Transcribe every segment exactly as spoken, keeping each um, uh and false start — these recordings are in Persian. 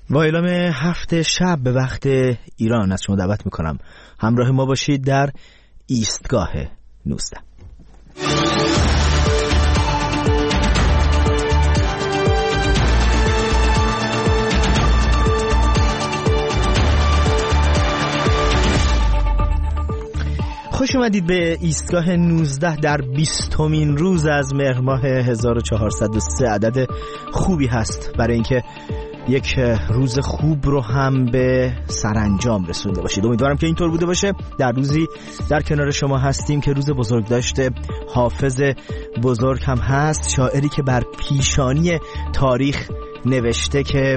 با اعلام هفت شب به وقت ایران از شما دعوت میکنم همراه ما باشید در ایستگاه نوزده. خوش اومدید به ایستگاه نوزده در بیستمین روز از مهر ماه هزار و چهارصد و سه. عدد خوبی هست برای اینکه یک روز خوب رو هم به سرانجام رسونده باشید. امیدوارم که اینطور بوده باشه. در روزی در کنار شما هستیم که روز بزرگ داشته حافظ بزرگ هم هست، شاعری که بر پیشانی تاریخ نوشته که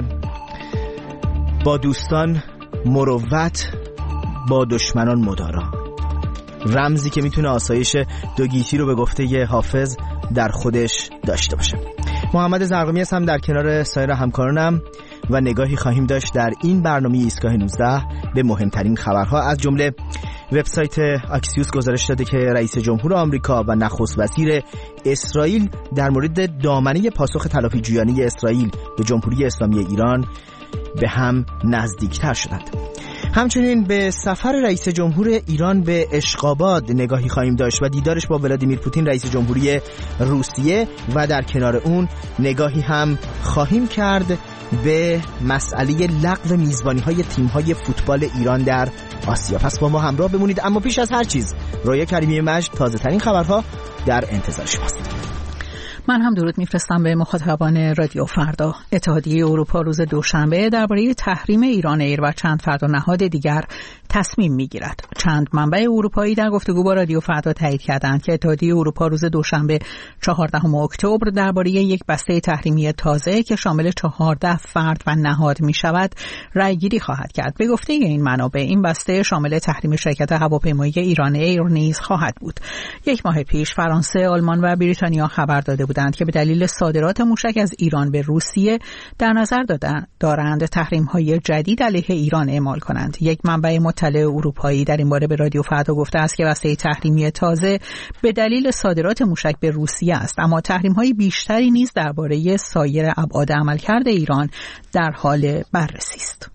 با دوستان مروت، با دشمنان مدارا، رمزی که میتونه آسایش دوگیتی رو به گفته ی حافظ در خودش داشته باشه. محمد زرقامی هستم در کنار سایر همکارانم و نگاهی خواهیم داشت در این برنامه ایستگاه نوزده به مهمترین خبرها. از جمله وبسایت اکسیوس گزارش داده که رئیس جمهور آمریکا و نخست وزیر اسرائیل در مورد دامنه پاسخ تلافیجویانه اسرائیل به جمهوری اسلامی ایران به هم نزدیکتر شدند. همچنین به سفر رئیس جمهور ایران به اشقاباد نگاهی خواهیم داشت و دیدارش با ولادیمیر پوتین رئیس جمهوری روسیه و در کنار اون نگاهی هم خواهیم کرد به مسئله لغو میزبانی‌های تیم‌های فوتبال ایران در آسیا. پس با ما همراه بمونید. اما پیش از هر چیز رویا کریمی مجد تازه‌ترین خبرها در انتظار شماست. من هم درود میفرستم به مخاطبان رادیو فردا. اتحادیه اروپا روز دوشنبه درباره تحریم ایران ایر و چند فرد و نهاد دیگر تصمیم میگیرد. چند منبع اروپایی در گفتگو با رادیو فردا تایید کردند که اتحادیه اروپا روز دوشنبه چهاردهم اکتبر درباره یک بسته تحریمی تازه که شامل چهارده فرد و نهاد میشود رأیگیری خواهد کرد. به گفته این منابع این بسته شامل تحریم شرکت هواپیمایی ایران ایر نیز خواهد بود. یک ماه پیش فرانسه، آلمان و بریتانیا خبر داده بودند که به دلیل صادرات موشک از ایران به روسیه در نظر دادن دارند تحریم‌های جدید علیه ایران اعمال کنند. یک منبع مطلع اروپایی در این باره به رادیو فردا گفته است که بسته تحریمی تازه به دلیل صادرات موشک به روسیه است، اما تحریم‌های بیشتری نیز درباره سایر ابعاد عملکرد ایران در حال بررسی است.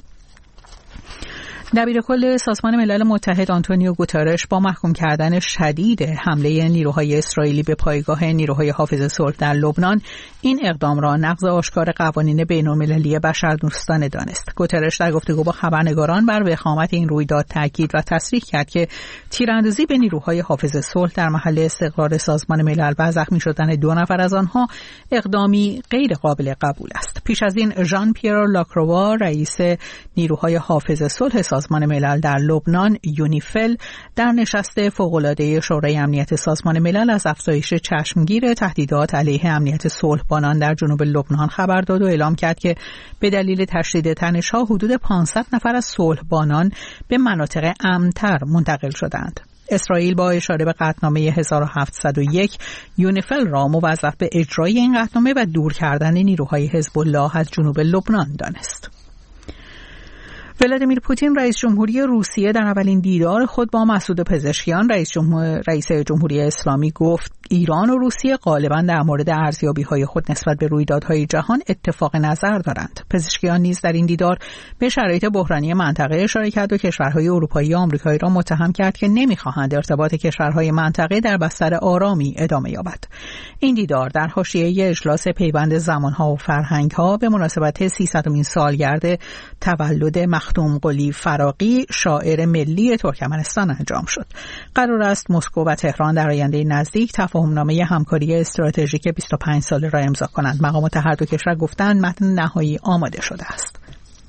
دبیرکل سازمان ملل متحد آنتونیو گوترش با محکوم کردن شدید حمله نیروهای اسرائیلی به پایگاه نیروهای حافظ صلح در لبنان این اقدام را نقض آشکار قوانین بین‌المللی بشردوستانه دانست. گوترش در گفتگو با خبرنگاران بر وخامت این رویداد تاکید و تصریح کرد که تیراندازی به نیروهای حافظ صلح در محل استقرار سازمان ملل و زخمی شدن دو نفر از آنها اقدامی غیر قابل قبول است. پیش از این ژان پیر لاکروا رئیس نیروهای حافظ صلح سازمان ملل در لبنان یونیفل در نشست فوق‌العاده شورای امنیت سازمان ملل از افزایش چشمگیر تهدیدات علیه امنیت صلحبانان در جنوب لبنان خبر داد و اعلام کرد که به دلیل تشدید تنش‌ها حدود پانصد نفر از صلحبانان به مناطق امن‌تر منتقل شدند. اسرائیل با اشاره به قطعنامه هزار و هفتصد و یک یونیفل را موظف به اجرای این قطعنامه و دور کردن نیروهای حزب الله از جنوب لبنان دانست. ولادیمیر پوتین رئیس جمهوری روسیه در اولین دیدار خود با مسعود پزشکیان رئیس جمهور رئیس جمهوری اسلامی گفت ایران و روسیه غالباً در مورد ارزیابی‌های خود نسبت به رویدادهای جهان اتفاق نظر دارند. پزشکیان نیز در این دیدار به شرایط بحرانی منطقه اشاره کرد و کشورهای اروپایی و آمریکایی را متهم کرد که نمی‌خواهند ارتباط کشورهای منطقه در بستر آرامی ادامه یابد. این دیدار در حاشیه اجلاس پیوند زمان‌ها و فرهنگ‌ها به مناسبت سیصدمین سالگرد تولد مخدوم قلی فراغی شاعر ملی ترکمنستان انجام شد. قرار است مسکو و تهران در آینده نزدیک تفاهمنامه همکاری استراتژیک بیست و پنج ساله را امضا کنند. مقامات هر دو کشور گفتند متن نهایی آماده شده است.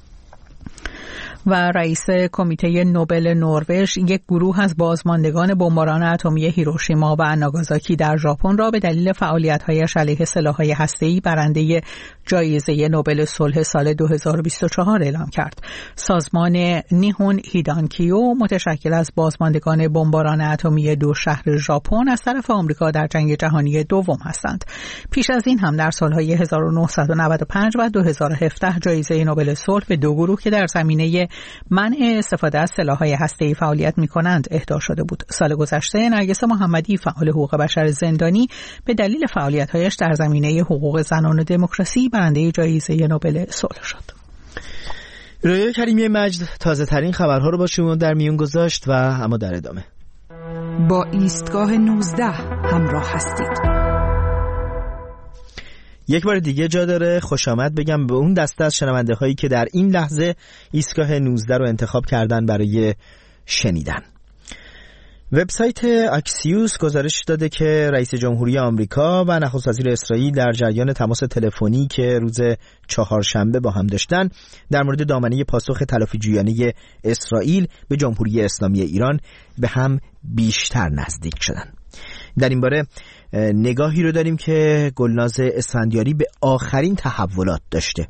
و رئیس کمیته نوبل نروژ یک گروه از بازماندگان بمباران اتمی هیروشیما و ناگازاکی در ژاپن را به دلیل فعالیت‌هایش علیه سلاح‌های هسته‌ای برنده جایزه نوبل صلح سال دو هزار و بیست و چهار اعلام کرد. سازمان نیهون هیدانکیو متشکل از بازماندگان بمباران اتمی دو شهر ژاپن از طرف آمریکا در جنگ جهانی دوم هستند. پیش از این هم در سال‌های هزار و نهصد و نود و پنج و دو هزار و هفده جایزه نوبل صلح به دو گروه که در زمینه منع استفاده از سلاح‌های هسته‌ای فعالیت می‌کنند اهدا شده بود. سال گذشته نرگس محمدی فعال حقوق بشر زندانی به دلیل فعالیت‌هایش در زمینه حقوق زنان و دموکراسی برنده جایزه نوبل صلح شد. رویا کریمی مجد تازه ترین خبرها رو با شما در میون گذاشت و اما در ادامه با ایستگاه نوزده همراه هستید. یک بار دیگه جا داره خوش آمد بگم به اون دسته از شنونده هایی که در این لحظه ایستگاه نوزده رو انتخاب کردن برای شنیدن. وبسایت اکسیوس گزارش داده که رئیس جمهوری آمریکا و نخست وزیر اسرائیل در جریان تماس تلفنی که روز چهارشنبه با هم داشتن در مورد دامنه پاسخ تلافیجویانه اسرائیل به جمهوری اسلامی ایران به هم بیشتر نزدیک شدن. در این باره نگاهی رو داریم که گلناز اسفندیاری به آخرین تحولات داشته.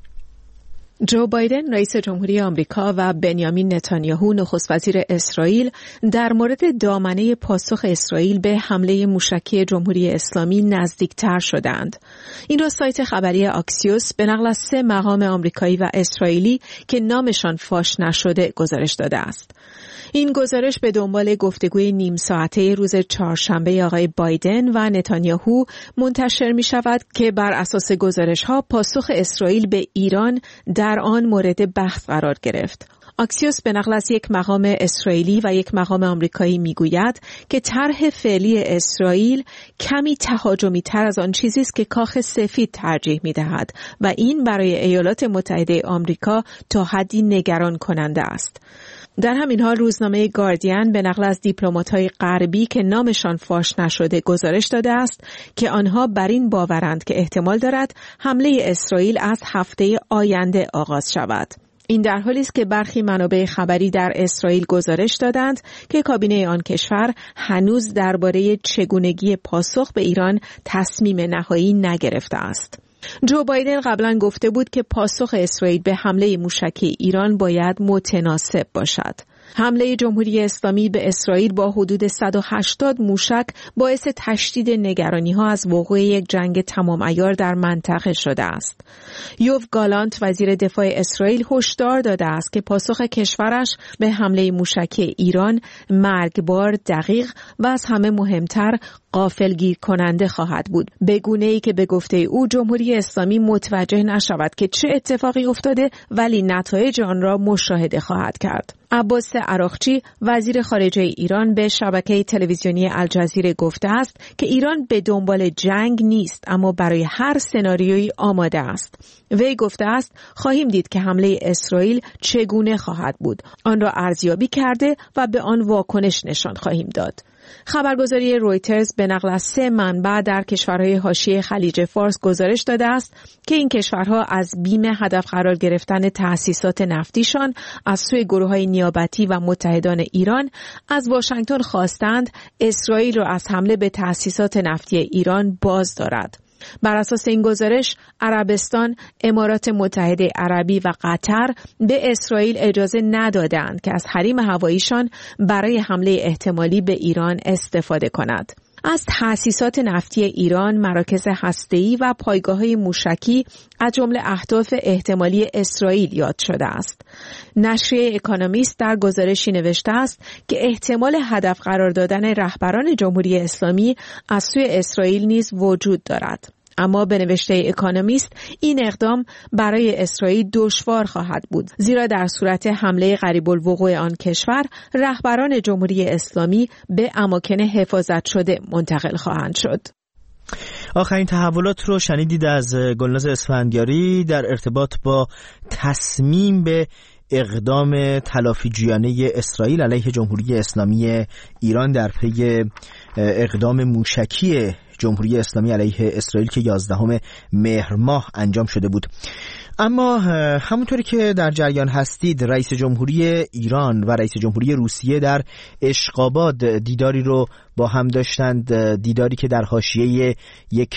جو بایدن رئیس جمهوری آمریکا و بنیامین نتانیاهو نخست وزیر اسرائیل در مورد دامنه پاسخ اسرائیل به حمله موشکی جمهوری اسلامی نزدیکتر شدند. این را سایت خبری اکسیوس به نقل از سه مقام آمریکایی و اسرائیلی که نامشان فاش نشده گزارش داده است. این گزارش به دنبال گفتگوی نیم ساعته روز چهارشنبه آقای بایدن و نتانیاهو منتشر می شود که بر اساس گزارش ها پاسخ اسرائیل به ایران در آن مورد بحث قرار گرفت. اکسیوس به نقل از یک مقام اسرائیلی و یک مقام آمریکایی میگوید که طرح فعلی اسرائیل کمی تهاجمی تر از آن چیزی است که کاخ سفید ترجیح می‌دهد و این برای ایالات متحده آمریکا تا حدی نگران کننده است. در همین حال روزنامه گاردین به نقل از دیپلمات‌های غربی که نامشان فاش نشده گزارش داده است که آنها بر این باورند که احتمال دارد حمله اسرائیل از هفته آینده آغاز شود. این در حالی است که برخی منابع خبری در اسرائیل گزارش دادند که کابینه آن کشور هنوز درباره چگونگی پاسخ به ایران تصمیم نهایی نگرفته است. جو بایدن قبلا گفته بود که پاسخ اسرائیل به حمله موشکی ایران باید متناسب باشد. حمله جمهوری اسلامی به اسرائیل با حدود صد و هشتاد موشک باعث تشدید نگرانی‌ها از وقوع یک جنگ تمام عیار در منطقه شده است. یوو گالانت وزیر دفاع اسرائیل هشدار داده است که پاسخ کشورش به حمله موشکی ایران مرگبار، دقیق و از همه مهمتر غافلگیر کننده خواهد بود، به گونه‌ای که به گفته او جمهوری اسلامی متوجه نشود که چه اتفاقی افتاده ولی نتایج آن را مشاهده خواهد کرد. عباس عراقچی وزیر خارجه ایران به شبکه تلویزیونی الجزیره گفته است که ایران به دنبال جنگ نیست اما برای هر سناریویی آماده است. وی گفته است خواهیم دید که حمله اسرائیل چگونه خواهد بود. آن را ارزیابی کرده و به آن واکنش نشان خواهیم داد. خبرگزاری رویترز به نقل از سه منبع در کشورهای حاشیه خلیج فارس گزارش داده است که این کشورها از بیم هدف قرار گرفتن تأسیسات نفتیشان از سوی گروه‌های نیابتی و متحدان ایران از واشنگتن خواستند اسرائیل را از حمله به تأسیسات نفتی ایران باز دارد. بر اساس این گزارش عربستان، امارات متحده عربی و قطر به اسرائیل اجازه ندادند که از حریم هواییشان برای حمله احتمالی به ایران استفاده کند. از تأسیسات نفتی ایران، مراکز هسته‌ای و پایگاه‌های موشکی از جمله اهداف احتمالی اسرائیل یاد شده است. نشریه اکونومیست در گزارشی نوشته است که احتمال هدف قرار دادن رهبران جمهوری اسلامی از سوی اسرائیل نیز وجود دارد. اما به نوشته اکونومیست این اقدام برای اسرائیل دشوار خواهد بود، زیرا در صورت حمله قریب الوقوع آن کشور رهبران جمهوری اسلامی به اماکن حفاظت شده منتقل خواهند شد. آخرین تحولات رو شنیدید از گلناز اسفندیاری در ارتباط با تصمیم به اقدام تلافیجویانه اسرائیل علیه جمهوری اسلامی ایران در پی اقدام موشکی جمهوری اسلامی علیه اسرائیل که یازدهم مهر ماه انجام شده بود. اما همونطوری که در جریان هستید رئیس جمهوری ایران و رئیس جمهوری روسیه در اشقاباد دیداری رو با هم داشتند، دیداری که در حاشیه یک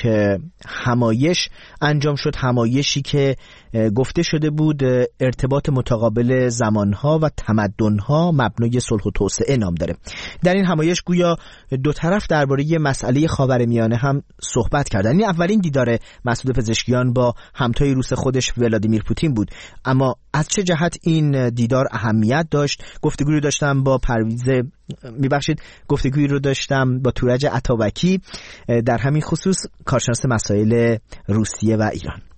همایش انجام شد، همایشی که گفته شده بود ارتباط متقابل زمانها و تمدنها مبنای صلح و توسعه نام داره. در این همایش گویا دو طرف درباره مسئله خاورمیانه هم صحبت کردن. این اولین دیدار مسعود پزشکیان با همتای روس خودش ولادیمیر پوتین بود. اما از چه جهت این دیدار اهمیت داشت؟ گفتگوی رو داشتم با پرویز میبخشید گفتگوی رو داشتم با تورج عطابکی در همین خصوص، کارشناس مسائل روسیه و ایران.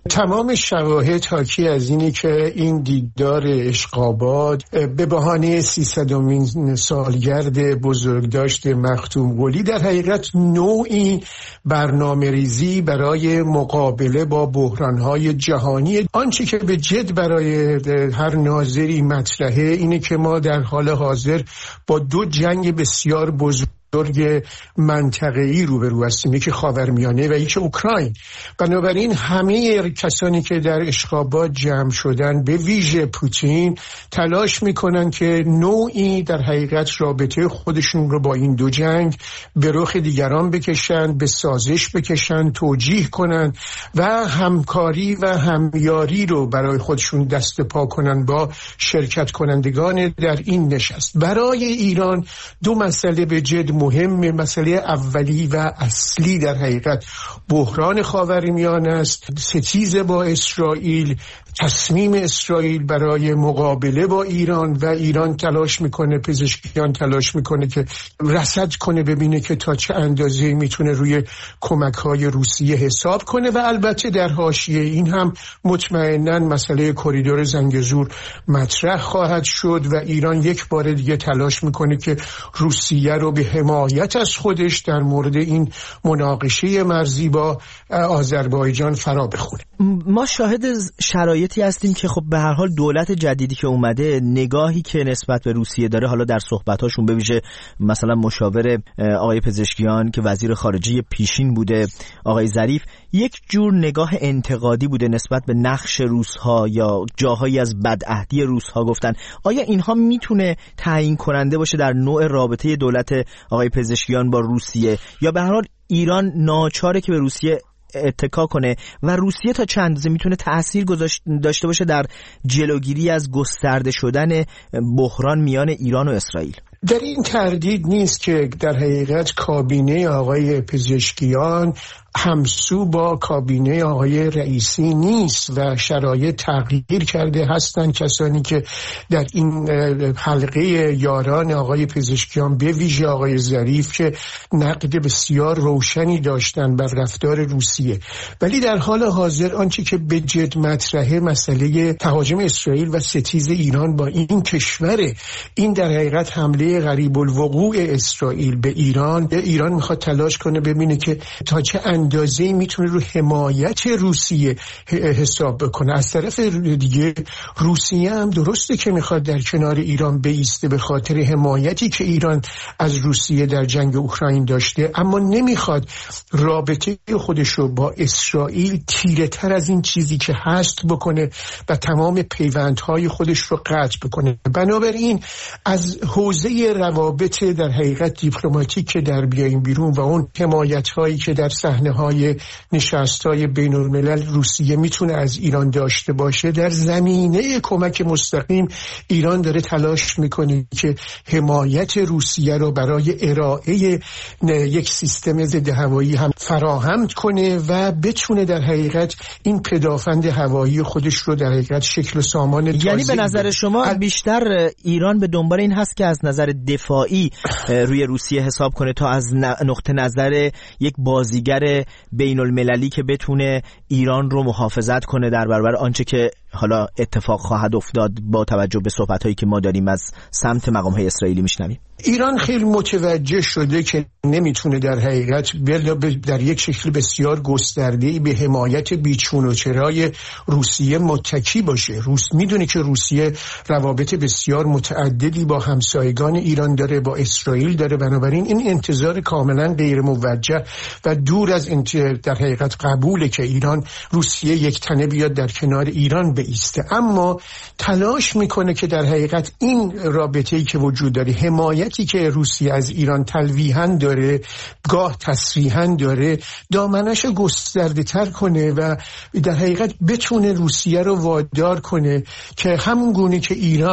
تمام شواهد حاکی از اینه که این دیدار اشقاباد به بهانه سیصدمین سالگرد بزرگداشت مختوم قلی در حقیقت نوعی برنامه ریزی برای مقابله با بحرانهای جهانی. آنچه که به جد برای هر ناظری مطرحه اینه که ما در حال حاضر با دو جنگ بسیار بزرگ بزرگ منطقه‌ای روبرو هستیم، یکی خاورمیانه و یکی اوکراین. بنابراین همه کسانی که در اشقابات جمع شدن، به ویژه پوتین، تلاش میکنن که نوعی در حقیقت رابطه خودشون رو با این دو جنگ به رخ دیگران بکشن، به سازش بکشن، توجیه کنن و همکاری و همیاری رو برای خودشون دست پا کنن با شرکت کنندگان در این نشست. برای ایران دو مسئله به جد مهم. مسئله اولی و اصلی در حقیقت بحران خاورمیانه است، ستیز با اسرائیل، تصمیم اسرائیل برای مقابله با ایران و ایران تلاش میکنه، پزشکیان تلاش میکنه که رصد کنه، ببینه که تا چه اندازه میتونه روی کمک‌های روسیه حساب کنه و البته در حاشیه این هم مطمئناً مسئله کریدور زنگزور مطرح خواهد شد و ایران یک بار دیگه تلاش میکنه که روسیه رو به حمایت از خودش در مورد این مناقشه مرزی با آذربایجان فرا بخوره. ما شاهد شرایطی هستیم که خب به هر حال دولت جدیدی که اومده نگاهی که نسبت به روسیه داره، حالا در صحبتاشون به ویژه مثلا مشاور آقای پزشکیان که وزیر خارجه پیشین بوده آقای ظریف، یک جور نگاه انتقادی بوده نسبت به نقش روس‌ها یا جاهایی از بدعهدی روس‌ها. گفتن آیا اینها میتونه تعیین کننده باشه در نوع رابطه دولت آقای پزشکیان با روسیه، یا به هر حال ایران ناچاره که به روسیه اتکا کنه و روسیه تا چند اندازه میتونه تأثیر داشته باشه در جلوگیری از گسترده شدن بحران میان ایران و اسرائیل؟ در این تردید نیست که در حقیقت کابینه آقای پزشکیان همسو با کابینه آقای رئیسی نیست و شرایط تغییر کرده هستند. کسانی که در این حلقه یاران آقای پزشکیان به ویژه آقای ظریف که نقد بسیار روشنی داشتن بر رفتار روسیه، ولی در حال حاضر آنچه که به جد مطرحه مسئله تهاجم اسرائیل و ستیز ایران با این کشوره. این در حقیقت حمله غریب الوقوع اسرائیل به ایران، ایران میخواد تلاش کنه ببینه که تا چه اندازه‌ای میتونه رو حمایت روسیه حساب بکنه. از طرف دیگه روسیه هم درسته که میخواد در کنار ایران بایسته به خاطر حمایتی که ایران از روسیه در جنگ اوکراین داشته، اما نمیخواد رابطه خودش رو با اسرائیل تیره تر از این چیزی که هست بکنه و تمام پیوندهای خودش رو قطع بکنه. بنابراین از حوزه روابط در حقیقت دیپلماتیک که در بیایم بیرون و اون حمایت‌هایی که در صحنه‌های نشست‌های بین‌الملل روسیه میتونه از ایران داشته باشه، در زمینه کمک مستقیم ایران داره تلاش میکنه که حمایت روسیه رو برای ارائه یک سیستم ضد هوایی هم فراهم کنه و بتونه در حقیقت این پدافند هوایی خودش رو در حقیقت شکل و سامان تازه. یعنی به نظر شما ال... بیشتر ایران به دنبال این هست که از نظر دفاعی روی روسیه حساب کنه تا از نقطه نظر یک بازیگر بین المللی که بتونه ایران رو محافظت کنه در برابر آنچه که حالا اتفاق خواهد افتاد با توجه به صحبت‌هایی که ما داریم از سمت مقام‌های اسرائیلی میشنویم؟ ایران خیلی متوجه شده که نمیتونه در حقیقت در یک شکل بسیار گسترده‌ای به حمایت بیچون و چرای روسیه متکی باشه. روس میدونه که روسیه روابط بسیار متعددی با همسایگان ایران داره، با اسرائیل داره، بنابراین این انتظار کاملا غیر موجه و دور از در حقیقت قبوله که ایران روسیه یک تنه بیاد در کنار ایران بایسته. اما تلاش میکنه که در حقیقت این رابطه‌ای که وجود داره، حمایتی که روسیه از ایران تلویحاً داره، گاه تصریحاً داره، دامنش گسترده تر کنه و در حقیقت بتونه روسیه رو وادار کنه که همون گونه که ایران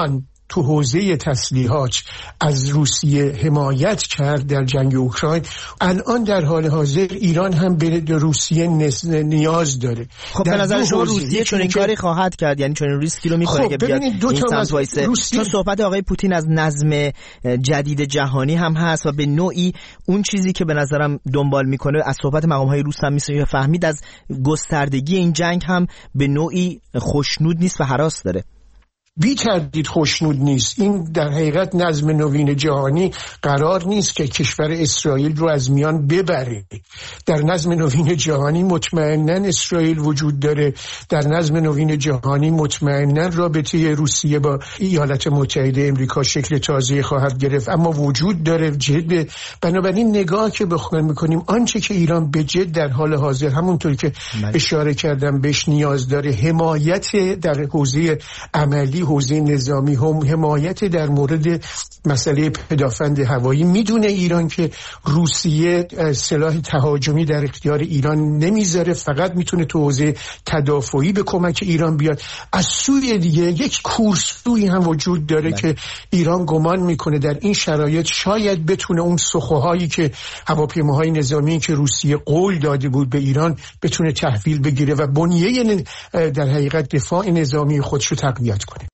تو حوزه تسلیحات از روسیه حمایت کرد در جنگ اوکراین، الان در حال حاضر ایران هم به روسیه نیاز داره. خب به نظر شما روسیه چون این کاری خواهد کرد؟ یعنی چون این ریسکی رو می‌کنه که بیاد این سمت وایسه؟ چون صحبت آقای پوتین از نظم جدید جهانی هم هست و به نوعی اون چیزی که به نظرم دنبال میکنه از صحبت مقام‌های روس هم میشه فهمید از گستردگی این جنگ هم به نوعی خوشنود نیست و هراس داره. بی تردید خوشنود نیست. این در حقیقت نظم نوین جهانی قرار نیست که کشور اسرائیل رو از میان ببره. در نظم نوین جهانی مطمئناً اسرائیل وجود داره، در نظم نوین جهانی مطمئناً رابطه روسیه با ایالات متحده امریکا شکل تازه خواهد گرفت، اما وجود داره جد. بنابراین نگاه که بخوایم میکنیم آنچه که ایران به جد در حال حاضر همونطور که اشاره کردم بهش نیاز داره، حمایت در حوزه عملی، حوزه نظامی، هم حمایت در مورد مسئله پدافند هوایی. میدونه ایران که روسیه سلاح تهاجمی در اختیار ایران نمیذاره، فقط میتونه تو حوزه تدافعی به کمک ایران بیاد. از سوی دیگه یک کورسویی هم وجود داره بله. که ایران گمان میکنه در این شرایط شاید بتونه اون سخوهایی که هواپیماهای نظامی که روسیه قول داده بود به ایران بتونه تحویل بگیره و بنیه در حقیقت دفاع نظامی خودش رو تقویت کنه.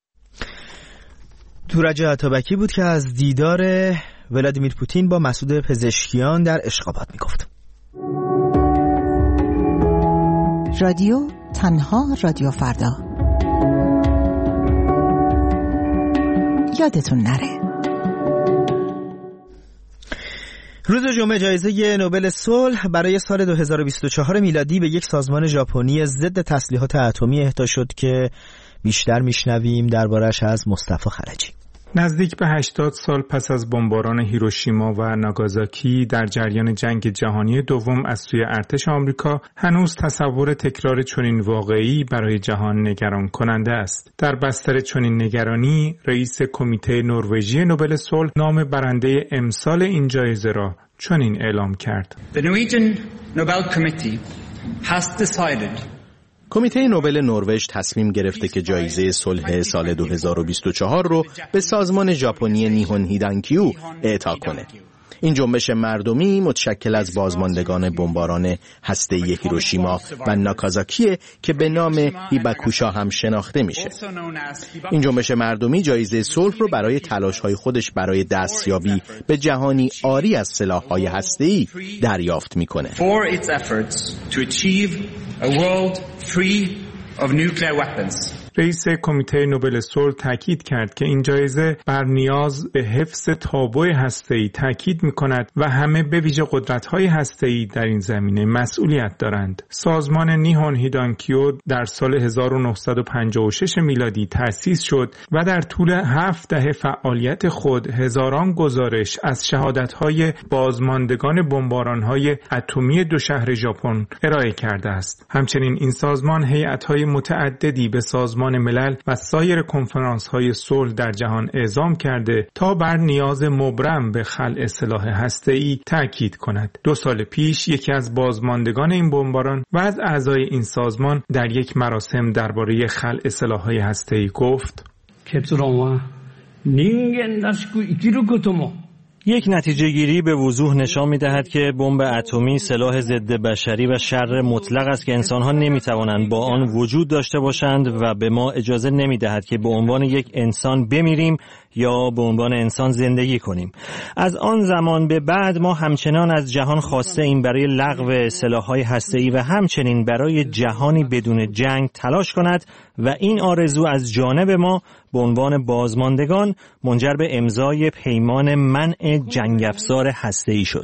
تورج عطابکی بود که از دیدار ولادیمیر پوتین با مسعود پزشکیان در اشخابات میگفت. رادیو تنها رادیو فردا. یادتون نره. روز جمعه جایزه نوبل صلح برای سال دو هزار و بیست و چهار میلادی به یک سازمان ژاپنی ضد تسلیحات اتمی اهدا شد که بیشتر میشنویم دربارش از مصطفی خلجی. نزدیک به هشتاد سال پس از بمباران هیروشیما و ناگازاکی در جریان جنگ جهانی دوم از سوی ارتش آمریکا، هنوز تصور تکرار چنین واقعی برای جهان نگران کننده است. در بستر چنین نگرانی، رئیس کمیته نروژی نوبل صلح نام برنده امسال این جایزه را چنین اعلام کرد: The Norwegian Nobel Committee has decided کمیته نوبل نروژ تصمیم گرفته که جایزه صلح سال دو هزار و بیست و چهار رو به سازمان ژاپنی نیهون هیدانکیو اعطا کنه. این جنبش مردمی متشکل از بازماندگان بمباران هسته‌ای هیروشیما و ناکازاکی که به نام هیباکوشا هم شناخته میشه. این جنبش مردمی جایزه صلح رو برای تلاش‌های خودش برای دستیابی به جهانی عاری از سلاح‌های هسته‌ای دریافت میکنه. رئیس کمیته نوبل صلح تاکید کرد که این جایزه بر نیاز به حفظ تابوع هسته‌ای تاکید می‌کند و همه به ویژه قدرت‌های هسته‌ای در این زمینه مسئولیت دارند. سازمان نیهون هیدانکیو در سال هزار و نهصد و پنجاه و شش میلادی تأسیس شد و در طول هفت دهه فعالیت خود هزاران گزارش از شهادت‌های بازماندگان بمباران‌های اتمی دو شهر ژاپن ارائه کرده است. همچنین این سازمان هیئت‌های متعددی به سازمان ملل و سایر کنفرانس‌های صلح در جهان اعزام کرده تا بر نیاز مبرم به خلع سلاح هسته‌ای تاکید کند. دو سال پیش یکی از بازماندگان این بمباران و از اعضای این سازمان در یک مراسم درباره خلع سلاح‌های هسته‌ای گفت: یک نتیجه گیری به وضوح نشان می دهد که بمب اتمی سلاح ضد بشری و شر مطلق است که انسان‌ها نمی توانند با آن وجود داشته باشند و به ما اجازه نمی دهد که به عنوان یک انسان بمیریم یا به عنوان انسان زندگی کنیم. از آن زمان به بعد ما همچنان از جهان خواسته این برای لغو سلاح‌های هسته‌ای و همچنین برای جهانی بدون جنگ تلاش کند و این آرزو از جانب ما به عنوان بازماندگان منجر به امضای پیمان منع جنگ افزار هسته‌ای شد.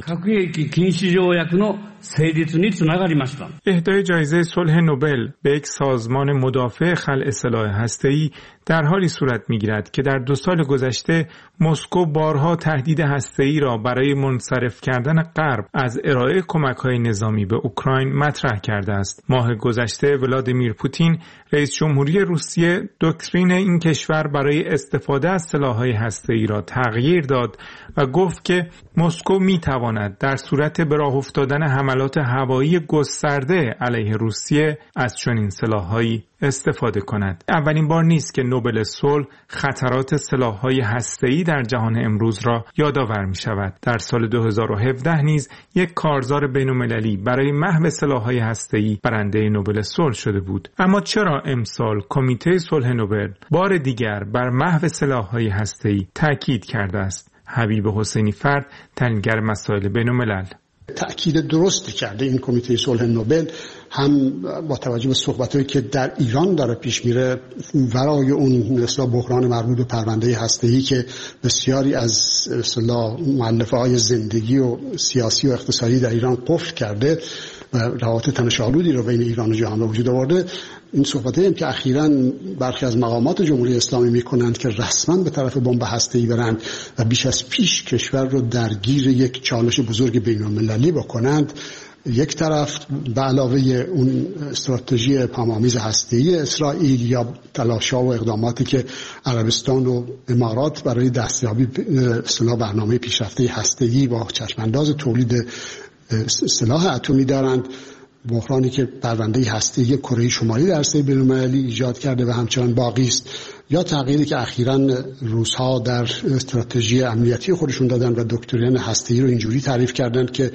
اهدای جایزه صلح نوبل به یک سازمان مدافع خلع سلاح هسته‌ای در حالی صورت می‌گیرد که در دو سال گذشته مسکو بارها تهدید هسته‌ای را برای منصرف کردن غرب از ارائه کمک‌های نظامی به اوکراین مطرح کرده است. ماه گذشته ولادیمیر پوتین رئیس جمهوری روسیه دکترین این کشور برای استفاده از سلاح‌های هسته‌ای را تغییر داد و گفت که مسکو می‌تواند در صورت به راه افتادن حملات هوایی گسترده علیه روسیه از چنین سلاح‌هایی استفاده کند. اولین بار نیست که نوبل صلح خطرات سلاح‌های هسته‌ای در جهان امروز را یادآور می‌شود. در سال دو هزار و هفده نیز یک کارزار بین‌المللی برای محو سلاح‌های هسته‌ای برنده نوبل صلح شده بود. اما چرا امسال کمیته صلح نوبل بار دیگر بر محو سلاح‌های هسته‌ای تاکید کرده است؟ حبیب حسینی فرد، تحلیلگر مسائل بین‌الملل: تأکید درستی کرده این کمیته صلح نوبل، هم با توجه به صحبتایی که در ایران داره پیش میره ورای اون اصطلاح بحران مربوط به پرونده هسته‌ای که بسیاری از اصطلاح مؤلفه‌های زندگی و سیاسی و اقتصادی در ایران قفل کرده و روابط تنش‌آلودی رو بین ایران و جهان به وجود آورده. این صحبتایی هم که اخیراً برخی از مقامات جمهوری اسلامی میکنند که رسما به طرف بمب هسته‌ای برند و بیش از پیش کشور رو درگیر یک چالش بزرگ بین‌المللی بکنند، یک طرف به علاوه اون استراتژی پام‌آمیز هسته‌ای اسرائیل یا تلاش‌ها و اقداماتی که عربستان و امارات برای دستیابی به اصطلاح برنامه پیشرفته هسته‌ای با چشم‌انداز تولید سلاح اتمی دارند، بحرانی که پرونده هسته‌ای کره شمالی در عرصه بین‌المللی ایجاد کرده و همچنان باقی است، یا تغییری که اخیراً روس‌ها در استراتژی امنیتی خودشون دادن و دکترین هسته‌ای رو اینجوری تعریف کردند که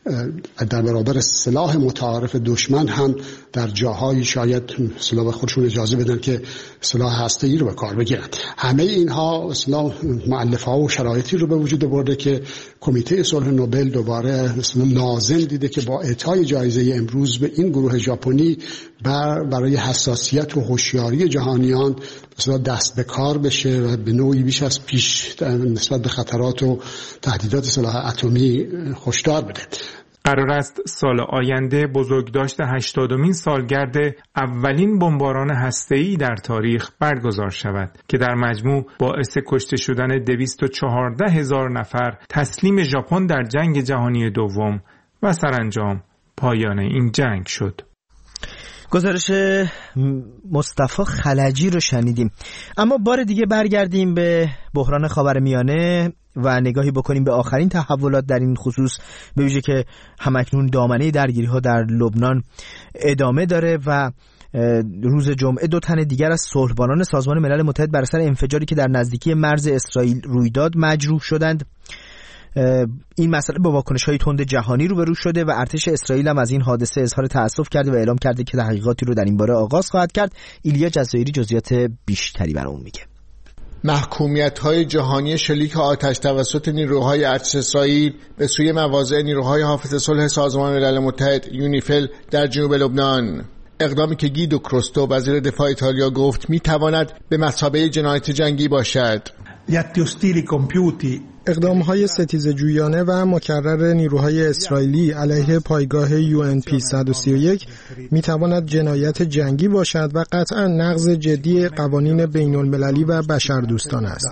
در برابر سلاح متعارف دشمن هم در جاهایی شاید سلاح خودشون اجازه بدن که سلاح هسته‌ای رو به کار بگیرند. همه اینها اصلا مؤلفه‌ها و شرایطی رو به وجود آورده که کمیته صلح نوبل دوباره لازم دیده که با اعطای جایزه امروز به این گروه ژاپنی بر برای حساسیت و هوشیاری جهانیان مثلا دست به کار بشه و به نوعی بیش از پیش نسبت به خطرات و تهدیدات سلاح اتمی هشدار بده. قرار است سال آینده بزرگداشت هشتادمین سالگرد اولین بمباران هسته‌ای در تاریخ برگزار شود که در مجموع باعث کشته شدن دویست و چهارده هزار نفر، تسلیم ژاپن در جنگ جهانی دوم و سرانجام پایان این جنگ شد. گزارش مصطفی خلجی رو شنیدیم. اما بار دیگه برگردیم به بحران خاورمیانه و نگاهی بکنیم به آخرین تحولات در این خصوص، به ویژه که همکنون دامنه درگیری‌ها در لبنان ادامه داره و روز جمعه دو تن دیگر از صلحبانان سازمان ملل متحد بر اثر انفجاری که در نزدیکی مرز اسرائیل روی داد مجروح شدند. این مسئله با واکنش‌های تند جهانی روبرو شده و ارتش اسرائیل هم از این حادثه اظهار تأسف کرده و اعلام کرده که تحقیقاتی رو در این باره آغاز خواهد کرد. ایلیا جزایری جزئیات بیشتری برامون میگه. محکومیت‌های جهانی شلیک آتش توسط نیروهای ارتش اسرائیل به سوی مواضع نیروهای حافظ صلح سازمان ملل متحد یونیفیل در جنوب لبنان، اقدامی که گیدو کروستو وزیر دفاع ایتالیا گفت میتواند به مثابه جنایت جنگی باشد. اقدام‌های ستیزجویانه و مکرر نیروهای اسرائیلی علیه پایگاه یو ان پی صد و سی و یک می‌تواند جنایت جنگی باشد و قطعاً نقض جدی قوانین بین‌المللی و بشردوستانه است.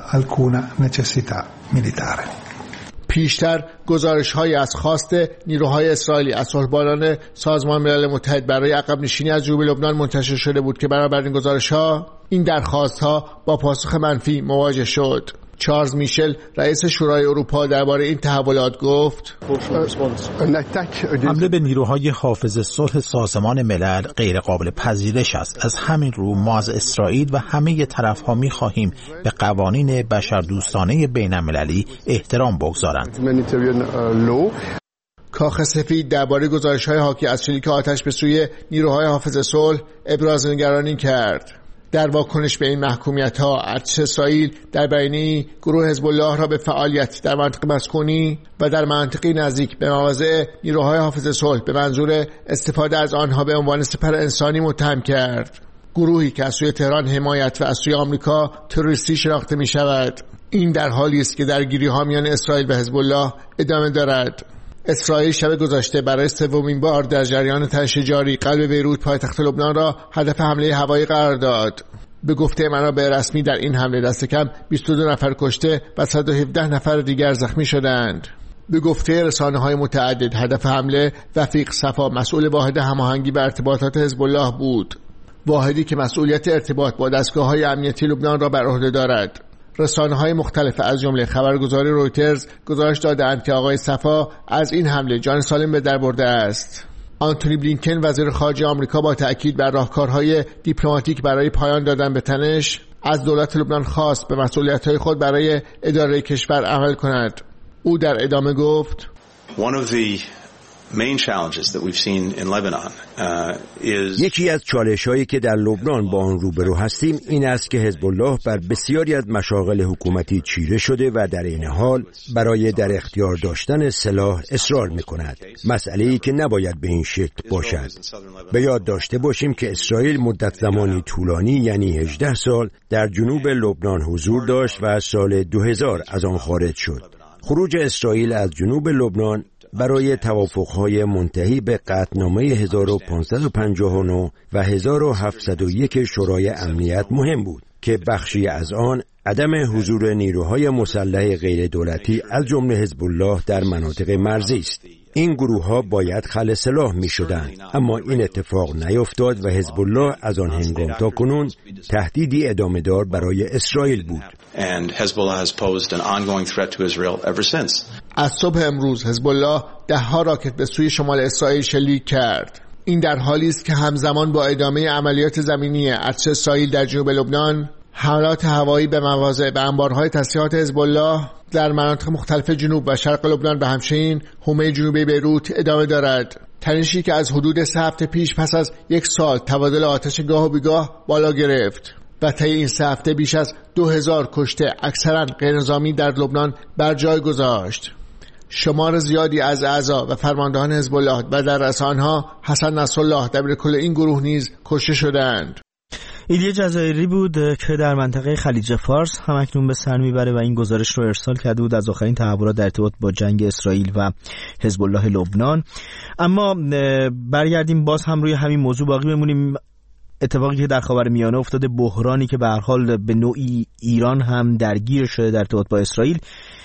پیشتر گزارش‌هایی از خواست نیروهای اسرائیلی از صلحبانان سازمان ملل متحد برای عقب نشینی از جنوب لبنان منتشر شده بود که بنابر این گزارش‌ها این درخواست‌ها با پاسخ منفی مواجه شد. چارلز میشل رئیس شورای اروپا درباره این تحولات گفت: حمله به نیروهای حافظ صلح سازمان ملل غیر قابل پذیرش است. از همین رو ما از اسرائیل و همه طرف‌ها می‌خواهیم به قوانین بشردوستانه بین‌المللی احترام بگذارند. کاخ سفید درباره گزارش‌های حاکی از شلیک آتش به سوی نیروهای حافظ صلح ابراز نگرانی کرد. در واکنش به این محکومیت‌ها ارتش اسرائیل در بیانیه‌ای گروه حزب الله را به فعالیت در منطقه مسکونی و در مناطقی نزدیک به مواضع نیروهای حافظ صلح به منظور استفاده از آنها به عنوان سپر انسانی متهم کرد. گروهی که از سوی تهران حمایت و از سوی آمریکا تروریستی شناخته می‌شود. این در حالی است که درگیری‌ها میان اسرائیل و حزب الله ادامه دارد. اسرائیل شب گذشته برای سومین بار در جریان تنش جاری قلب بیروت پایتخت لبنان را هدف حمله هوایی قرار داد. به گفته منابع رسمی در این حمله دست کم بیست و دو نفر کشته و صد و هفده نفر دیگر زخمی شدند. به گفته رسانه‌های متعدد هدف حمله وفیق صفا مسئول واحد هماهنگی و ارتباطات حزب الله بود، واحدی که مسئولیت ارتباط با دستگاه‌های امنیتی لبنان را بر عهده دارد. رسانه‌های مختلف از جمله خبرگزاری رویترز گزارش دادند که آقای صفا از این حمله جان سالم به در برده است. آنتونی بلینکن وزیر خارجه آمریکا با تأکید بر راهکارهای دیپلماتیک برای پایان دادن به تنش از دولت لبنان خواست به مسئولیت‌های خود برای اداره کشور عمل کند. او در ادامه گفت: One of the main challenges that we've seen in Lebanon uh, is یکی از چالش‌هایی که در لبنان با آن روبرو هستیم این است که حزب الله بر بسیاری از مشاغل حکومتی چیره شده و در این حال برای در اختیار داشتن سلاح اصرار می‌کند، مسئله‌ای که نباید به این شکل باشد. به یاد داشته باشیم که اسرائیل مدت زمانی طولانی یعنی هجده سال در جنوب لبنان حضور داشت و از سال دو هزار از آن خارج شد. خروج اسرائیل از جنوب لبنان برای توافق‌های منتهی به قطعنامه هزار و پانصد و پنجاه و نه و هزار و هفتصد و یک شورای امنیت مهم بود که بخشی از آن عدم حضور نیروهای مسلح غیر دولتی از جمله حزب الله در مناطق مرزی است. این گروه‌ها باید خلع سلاح می‌شدند، اما این اتفاق نیفتاد و حزب الله از آن هنگام تا کنون تهدیدی ادامه‌دار برای اسرائیل بود. از صبح امروز حزب الله ده ها راکت به سوی شمال اسرائیل شلیک کرد. این در حالی است که همزمان با ادامه عملیات زمینی ارتش اسرائیل در جنوب لبنان، حملات هوایی به مواضع و انبارهای تسلیحات حزب الله در مناطق مختلف جنوب و شرق لبنان و همچنین حومه جنوبی بیروت ادامه دارد. تنشی که از حدود سه هفته پیش پس از یک سال تبادل آتش گاه و بیگاه بالا گرفت و طی این سه هفته بیش از دو هزار کشته اکثرا غیرنظامی در لبنان بر جای گذاشت. شمار زیادی از اعضا و فرماندهان حزب الله و در رأس آنها حسن نصرالله دبیرکل این گروه نیز کشته شدند. ایلیا جزایری بود که در منطقه خلیج فارس همکنون به سر میبره و این گزارش رو ارسال کرده بود از آخرین تحولات در ارتباط با جنگ اسرائیل و حزب الله لبنان. اما برگردیم باز هم روی همین موضوع باقی بمونیم. اتفاقی که در خاورمیانه افتاده، بحرانی که به هر حال به نوعی ایران هم درگیر شده در ارتباط با اسرائیل،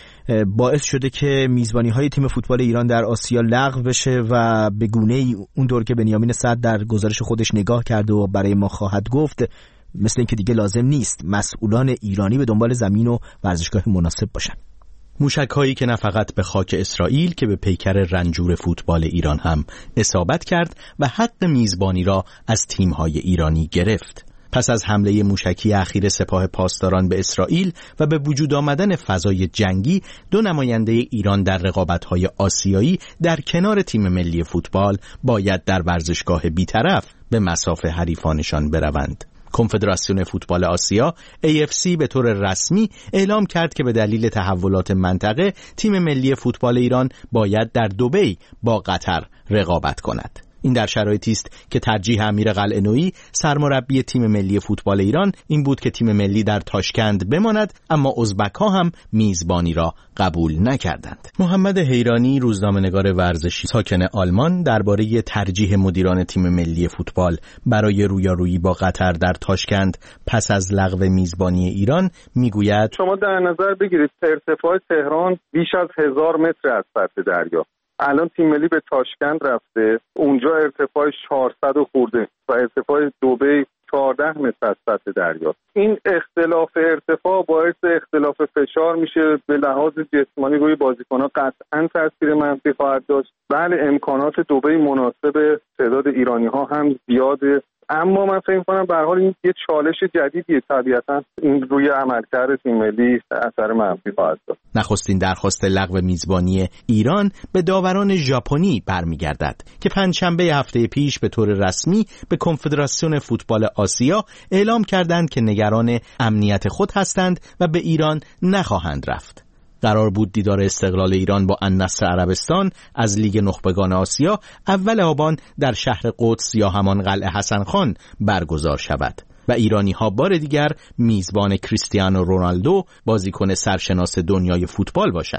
باعث شده که میزبانی های تیم فوتبال ایران در آسیا لغو بشه و به گونه‌ای اونطور که بنیامین صدر در گزارش خودش نگاه کرده و برای ما خواهد گفت، مثل اینکه دیگه لازم نیست مسئولان ایرانی به دنبال زمین و ورزشگاه مناسب باشن. موشک‌هایی که نه فقط به خاک اسرائیل که به پیکر رنجور فوتبال ایران هم اصابت کرد و حق میزبانی را از تیم‌های ایرانی گرفت. پس از حمله موشکی اخیر سپاه پاسداران به اسرائیل و به وجود آمدن فضای جنگی، دو نماینده ایران در رقابت‌های آسیایی در کنار تیم ملی فوتبال باید در ورزشگاه بی‌طرف به مصاف حریفانشان بروند. کنفدراسیون فوتبال آسیا ای اف سی به طور رسمی اعلام کرد که به دلیل تحولات منطقه تیم ملی فوتبال ایران باید در دبی با قطر رقابت کند. این در شرایطی است که ترجیح امیر قلعه‌نویی سرمربی تیم ملی فوتبال ایران این بود که تیم ملی در تاشکند بماند، اما ازبک‌ها هم میزبانی را قبول نکردند. محمد حیرانی، روزنامه‌نگار ورزشی ساکن آلمان، درباره ترجیح مدیران تیم ملی فوتبال برای رویارویی با قطر در تاشکند پس از لغو میزبانی ایران میگوید: شما در نظر بگیرید ارتفاع تهران بیش از هزار متر از سطح دریا. الان تیم ملی به تاشکند رفته، اونجا ارتفاع چهارصد و خورده و ارتفاع دبی چهارده متر از سطح دریا. این اختلاف ارتفاع باعث اختلاف فشار میشه، به لحاظ جسمانی روی بازیکن‌ها قطعاً تاثیر منفی خواهد داشت. بله، امکانات دبی مناسب تعداد ایرانی‌ها هم زیاده، اما من فکر می‌کنم به هر حال این یه چالش جدیدیه، طبیعتاً این روی عملکرد تیم ملی اثر منفی خواهد داشت. نخستین درخواست لغو میزبانی ایران به داوران ژاپنی برمیگردد که پنجشنبه هفته پیش به طور رسمی به کنفدراسیون فوتبال آسیا اعلام کردند که نگران امنیت خود هستند و به ایران نخواهند رفت. قرار بود دیدار استقلال ایران با النصر عربستان از لیگ نخبگان آسیا اول آبان در شهر قدس یا همان قلعه حسن خان برگزار شود و ایرانی ها بار دیگر میزبان کریستیانو رونالدو، بازیکن سرشناس دنیای فوتبال باشند.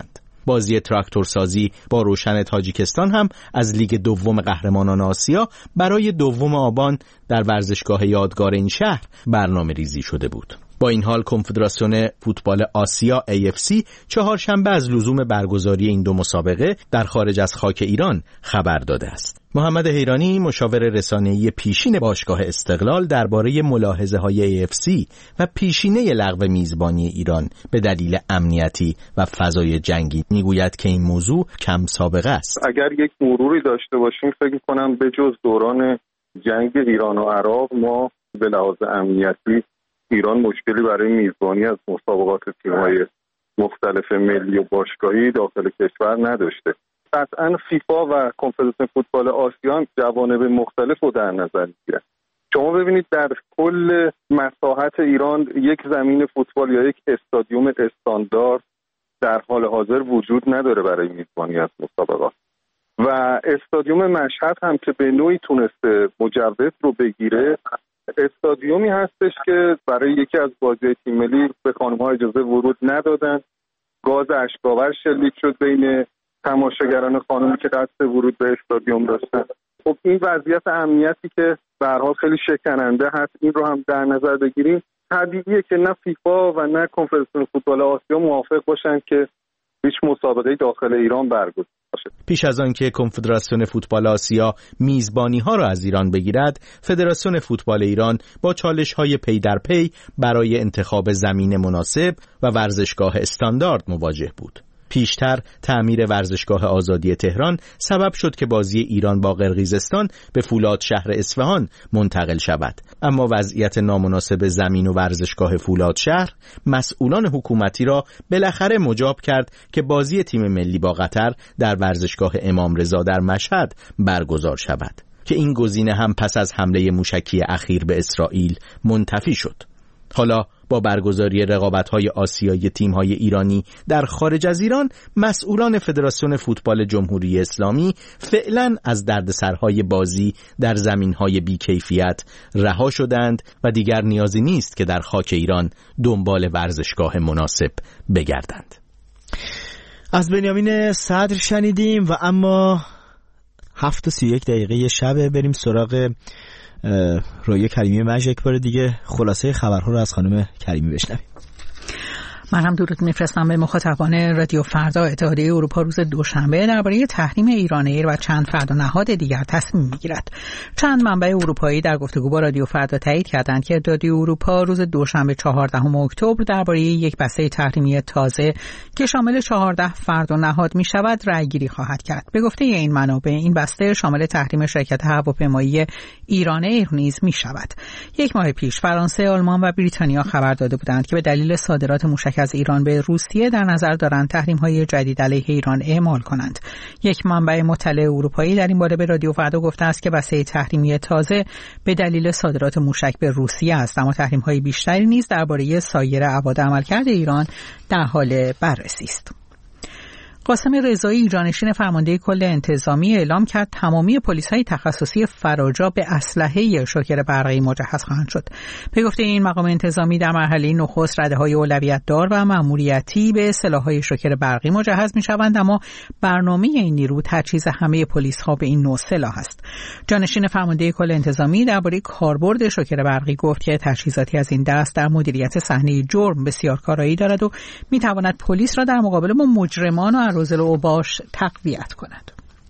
بازی تراکتورسازی با روشن تاجیکستان هم از لیگ دوم قهرمانان آسیا برای دوم آبان در ورزشگاه یادگار این شهر برنامه ریزی شده بود. با این حال کنفدراسیون فوتبال آسیا ای اف سی چهارشنبه از لزوم برگزاری این دو مسابقه در خارج از خاک ایران خبر داده است. محمد حیرانی مشاور رسانه‌ای پیشین باشگاه استقلال درباره ملاحظه‌های ای اف سی و پیشینه لغو میزبانی ایران به دلیل امنیتی و فضای جنگی میگوید که این موضوع کم سابقه است. اگر یک مروری داشته باشیم فکر کنم به جز دوران جنگ ایران و عراق ما به لحاظ امنیتی ایران مشکلی برای میزبانی از مسابقات تیم‌های مختلف ملی و باشگاهی داخل کشور نداشته. قطعاً فیفا و کنفدراسیون فوتبال آسیا جوانب مختلف رو در نظر می‌گیرن. شما ببینید در کل مساحت ایران یک زمین فوتبال یا یک استادیوم استاندارد در حال حاضر وجود نداره برای میزبانی از مسابقات و استادیوم مشهد هم که به نوعی تونسته مجوز رو بگیره استادیومی هستش که برای یکی از بازی تیم ملی به خانم‌ها اجازه ورود ندادن. گاز اشک‌آور شلیک شد بین تماشاگران خانمی که قصد ورود به استادیوم داشتن. خب این وضعیت امنیتی که به هر حال خیلی شکننده هست، این رو هم در نظر بگیریم. طبیعیه که نه فیفا و نه کنفدراسیون فوتبال آسیا موافق باشن که هیچ مسابقه داخل ایران برگزار بشه. پیش از آن که کنفدراسیون فوتبال آسیا میزبانی ها را از ایران بگیرد، فدراسیون فوتبال ایران با چالش های پی در پی برای انتخاب زمین مناسب و ورزشگاه استاندارد مواجه بود. پیشتر تعمیر ورزشگاه آزادی تهران سبب شد که بازی ایران با قرقیزستان به فولاد شهر اصفهان منتقل شود، اما وضعیت نامناسب زمین و ورزشگاه فولاد شهر مسئولان حکومتی را بالاخره مجاب کرد که بازی تیم ملی با قطر در ورزشگاه امام رضا در مشهد برگزار شود که این گزینه هم پس از حمله موشکی اخیر به اسرائیل منتفی شد. حالا با برگزاری رقابت‌های آسیایی تیم‌های ایرانی در خارج از ایران، مسئولان فدراسیون فوتبال جمهوری اسلامی فعلاً از دردسرهای بازی در زمین‌های بی‌کیفیت رها شدند و دیگر نیازی نیست که در خاک ایران دنبال ورزشگاه مناسب بگردند. از بنیامین صدر شنیدیم و اما هفت و سی و یک دقیقه شب بریم سراغ روی کریمی مجد. یک بار دیگه خلاصه خبرها رو از خانم کریمی بشنویم. من هم درود میفرستم به مخاطبان رادیو فردا. اتحادیه اروپا روز دوشنبه درباره تحریم ایران ایر و چند فرد و نهاد دیگر تصمیم میگیرد. چند منبع اروپایی در گفتگو با رادیو فردا تایید کردند که اتحادیه اروپا روز دوشنبه چهاردهم اکتبر درباره یک بسته تحریمی تازه که شامل چهارده فرد و نهاد می شود رأیگیری خواهد کرد. به گفته این منابع این بسته شامل تحریم شرکت هواپیمایی ایران ایر نیز می شود. یک ماه پیش فرانسه، آلمان و بریتانیا خبر داده بودند که به دلیل صادرات موشک از ایران به روسیه در نظر دارند تحریم‌های جدید علیه ایران اعمال کنند. یک منبع مطلع اروپایی در این باره به رادیو فردا گفته است که بسته تحریمی تازه به دلیل صادرات موشک به روسیه است، اما تحریم‌های بیشتری نیز درباره سایر ابعاد عملکرد ایران در حال بررسی است. قاسم رضایی، جانشین فرمانده کل انتظامی، اعلام کرد تمامی پلیس‌های تخصصی فراجا به اسلحه شوکر برقی مجهز خواهند شد. به گفته این مقام انتظامی در مرحله نخست رده‌های اولویت دار و مأموریتی به سلاح‌های شوکر برقی مجهز می‌شوند، اما برنامه این نیرو تجهیز همه پلیس‌ها به این نوع سلاح است. جانشین فرمانده کل انتظامی درباره کاربرد شوکر برقی گفت که تجهیزاتی از این دست در مدیریت صحنه جرم بسیار کارایی دارد و می‌تواند پلیس را در مقابله با مجرمان و عراضل و اوباش تقویت کند.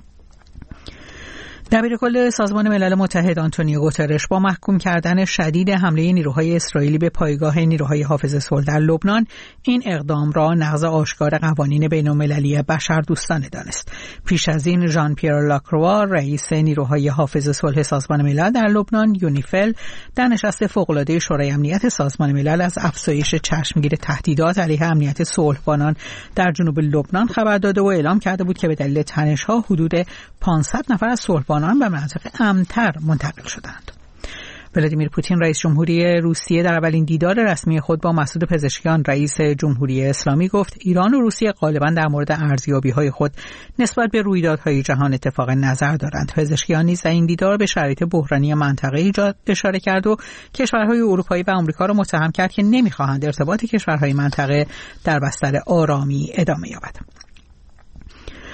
دبیر کل سازمان ملل متحد آنتونیو گوترش با محکوم کردن شدید حمله نیروهای اسرائیلی به پایگاه نیروهای حافظ صلح در لبنان این اقدام را نقض آشکار قوانین بین‌المللی بشردوستانه دانست. پیش از این ژان پیر لاکروا، رئیس نیروهای حافظ صلح سازمان ملل در لبنان یونیفل، در نشست فوق‌العاده شورای امنیت سازمان ملل از افزایش چشمگیر تهدیدات علیه امنیت صلحبانان در جنوب لبنان خبر داده و اعلام کرده بود که به دلیل تنش‌ها حدود پانصد نفر از صلحبانان به مناطق امن‌تر منتقل شدند. ولادیمیر پوتین رئیس جمهوری روسیه در اولین دیدار رسمی خود با مسعود پزشکیان رئیس جمهوری اسلامی گفت ایران و روسیه غالباً در مورد ارزیابی‌های خود نسبت به رویدادهای جهان اتفاق نظر دارند. پزشکیان نیز در این دیدار به شرایط بحرانی منطقه اشاره کرد و کشورهای اروپایی و آمریکا را متهم کرد که نمی‌خواهند ارتباط کشورهای منطقه در بستر آرامی ادامه یابد.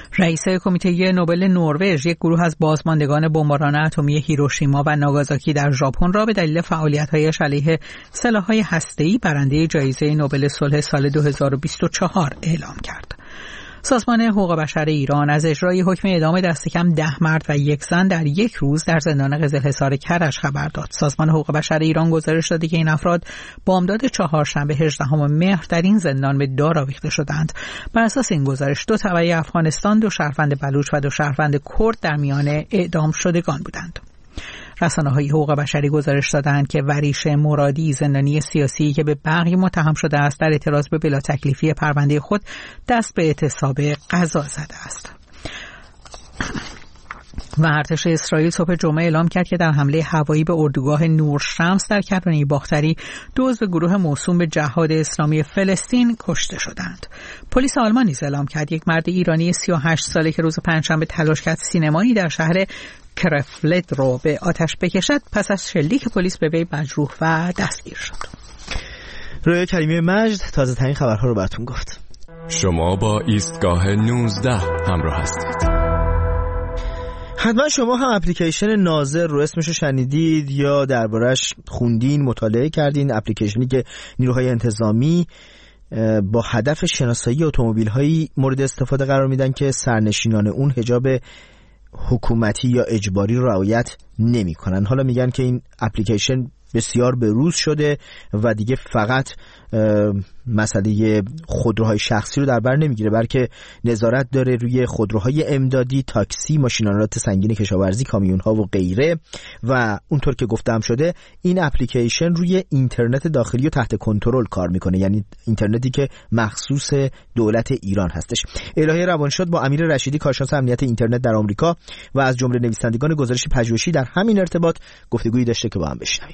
رئیس کمیته نوبل نروژ یک گروه از بازماندگان بمباران اتمی هیروشیما و ناگازاکی در ژاپن را به دلیل فعالیت‌هایش علیه سلاح‌های هسته‌ای برنده جایزه نوبل صلح سال دو هزار و بیست و چهار اعلام کرد. سازمان حقوق بشر ایران از اجرای حکم اعدام دست کم ده مرد و یک زن در یک روز در زندان قزلحصار کرج خبر داد. سازمان حقوق بشر ایران گزارش داده که این افراد بامداد چهارشنبه هجدهم مهر در این زندان به دار آویخته شدند. بر اساس این گزارش دو تبعه افغانستان، دو شهروند بلوچ و دو شهروند کرد در میان اعدام شدگان بودند. رسانه‌های حقوق بشری گزارش دادند که وریشه مرادی، زندانی سیاسی که به بقیه متهم شده است، در اعتراض به بلا تکلیفی پرونده خود دست به اعتصاب غذا زده است. و ارتش اسرائیل صبح جمعه اعلام کرد که در حمله هوایی به اردوگاه نور شمس در کرانه باختری دو عضو گروه موسوم به جهاد اسلامی فلسطین کشته شدند. پلیس آلمان نیز اعلام کرد یک مرد ایرانی سی و هشت ساله که روز پنجشنبه تلاش کرد سینمایی در شهر کرفلد رو به آتش بکشد پس از شلیک پلیس به وی مجروح و دستگیر شد. رویا کریمی مجد تازه ترین خبرها رو براتون گفت. شما با ایستگاه نوزده همراه هستید. حتما شما هم اپلیکیشن ناظر رو اسمشو شنیدید یا دربارش خوندین، مطالعه کردین. اپلیکیشنی که نیروهای انتظامی با هدف شناسایی اتومبیل‌هایی مورد استفاده قرار میدن که سرنشینان اون حجاب حکومتی یا اجباری رو رعایت نمی‌کنن. حالا میگن که این اپلیکیشن بسیار بروز شده و دیگه فقط مسئله خودروهای شخصی رو در بر نمیگیره، بلکه نظارت داره روی خودروهای امدادی، تاکسی، ماشین‌آلات سنگین کشاورزی، کامیون‌ها و غیره. و اونطور که گفتم شده این اپلیکیشن روی اینترنت داخلی و تحت کنترل کار میکنه، یعنی اینترنتی که مخصوص دولت ایران هستش. الهه روانشاد با امیر رشیدی کارشناس امنیت اینترنت در آمریکا و از جمله نویسندگان گزارش پژوهشی در همین ارتباط گفتگویی داشته که با هم بشنویم.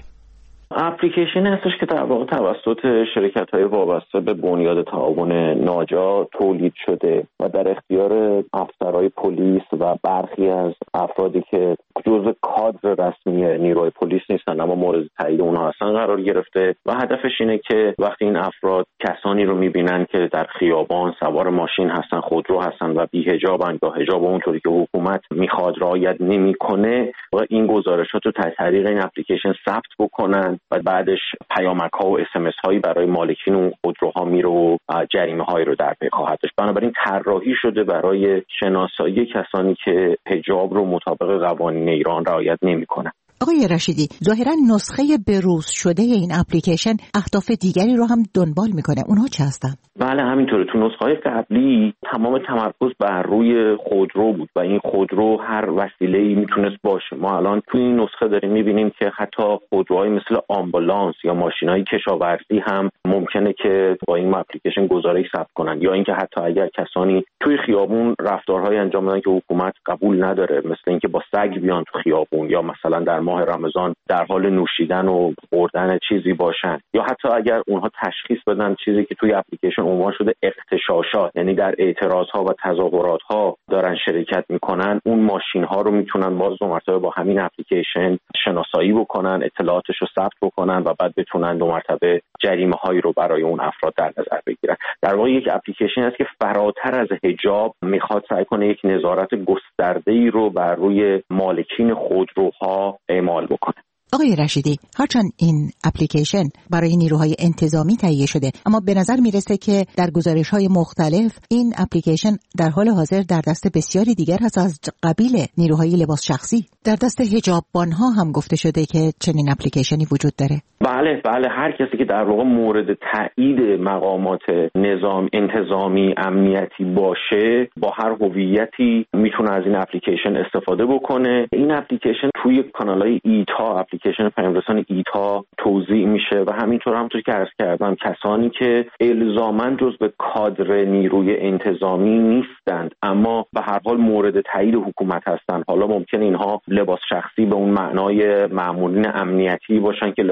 اپلیکیشن هستش که در واقع توسط شرکت‌های وابسته به بنیاد تعاون ناجا تولید شده و در اختیار افسرهای پلیس و برخی از افرادی که جزء کادر رسمی نیروی پلیس نیستن اما مورد تایید اونها هستن قرار گرفته و هدفش اینه که وقتی این افراد کسانی رو می‌بینن که در خیابان سوار ماشین هستن، خودرو هستن و بی‌حجابن یا حجاب اونطوری که حکومت می‌خواد رعایت نمی‌کنه و این گزارشات رو از طریق این اپلیکیشن ثبت بکنن و بعدش پیامک‌ها و اس ام اس هایی برای مالکین اون خودروها میره و جریمه‌هایی رو در پی خواهد داشت. بنابراین طراحی شده برای شناسایی کسانی که حجاب رو مطابق قوانین ایران رعایت نمی‌کنن. آقای رشیدی، ظاهراً نسخه بروز شده این اپلیکیشن اهداف دیگری رو هم دنبال میکنه. اونها چه هستن؟ بله همینطوره. تو نسخه‌های قبلی تمام تمرکز بر روی خودرو بود و این خودرو هر وسیله‌ای میتونست باشه. ما الان تو این نسخه داریم میبینیم که حتی خودروهای مثل آمبولانس یا ماشین‌های کشاورزی هم ممکنه که با این اپلیکیشن گزارش ثبت کنن، یا اینکه حتی اگر کسانی توی خیابون رفتارهای انجام بدن که حکومت قبول نداره، مثل اینکه با سگ بیان تو خیابون یا مثلا در ماه رمضان در حال نوشیدن و خوردن چیزی باشن، یا حتی اگر اونها تشخیص بدن چیزی که توی اپلیکیشن عنوان شده اغتشاشات، یعنی در اعتراضها و تظاهرات‌ها دارن شرکت میکنن، اون ماشین‌ها رو میتونن باز دو مرتبه با همین اپلیکیشن شناسایی بکنن، اطلاعاتش رو ثبت بکنن و بعد بتونن دو مرتبه جریمه‌هایی رو برای اون افراد در نظر بگیرن. در واقع یک اپلیکیشن است که فراتر از حجاب میخواد سعی کنه یک نظارت گسترده‌ای رو بر روی مالکین خودروها اعمال بکنه. آقای رشیدی، هرچند این اپلیکیشن برای نیروهای انتظامی تهیه شده، اما به نظر میرسه که در گزارش‌های مختلف این اپلیکیشن در حال حاضر در دست بسیاری دیگر هست از قبیل نیروهای لباس شخصی. در دست حجاببان‌ها هم گفته شده که چنین اپلیکیشنی وجود داره. بله بله، هر کسی که در واقع مورد تایید مقامات نظام انتظامی امنیتی باشه با هر هویتی میتونه از این اپلیکیشن استفاده بکنه. این اپلیکیشن توی کانال‌های ایتا، اپلیکیشن پیام‌رسان ایتا توزیع میشه و همینطور همونطور که عرض کردم کسانی که الزاماً جزو کادر نیروی انتظامی نیستند اما به هر حال مورد تایید حکومت هستند، حالا ممکن اینها لباس شخصی به اون معنای مامورین امنیتی باشن که لباس شخصی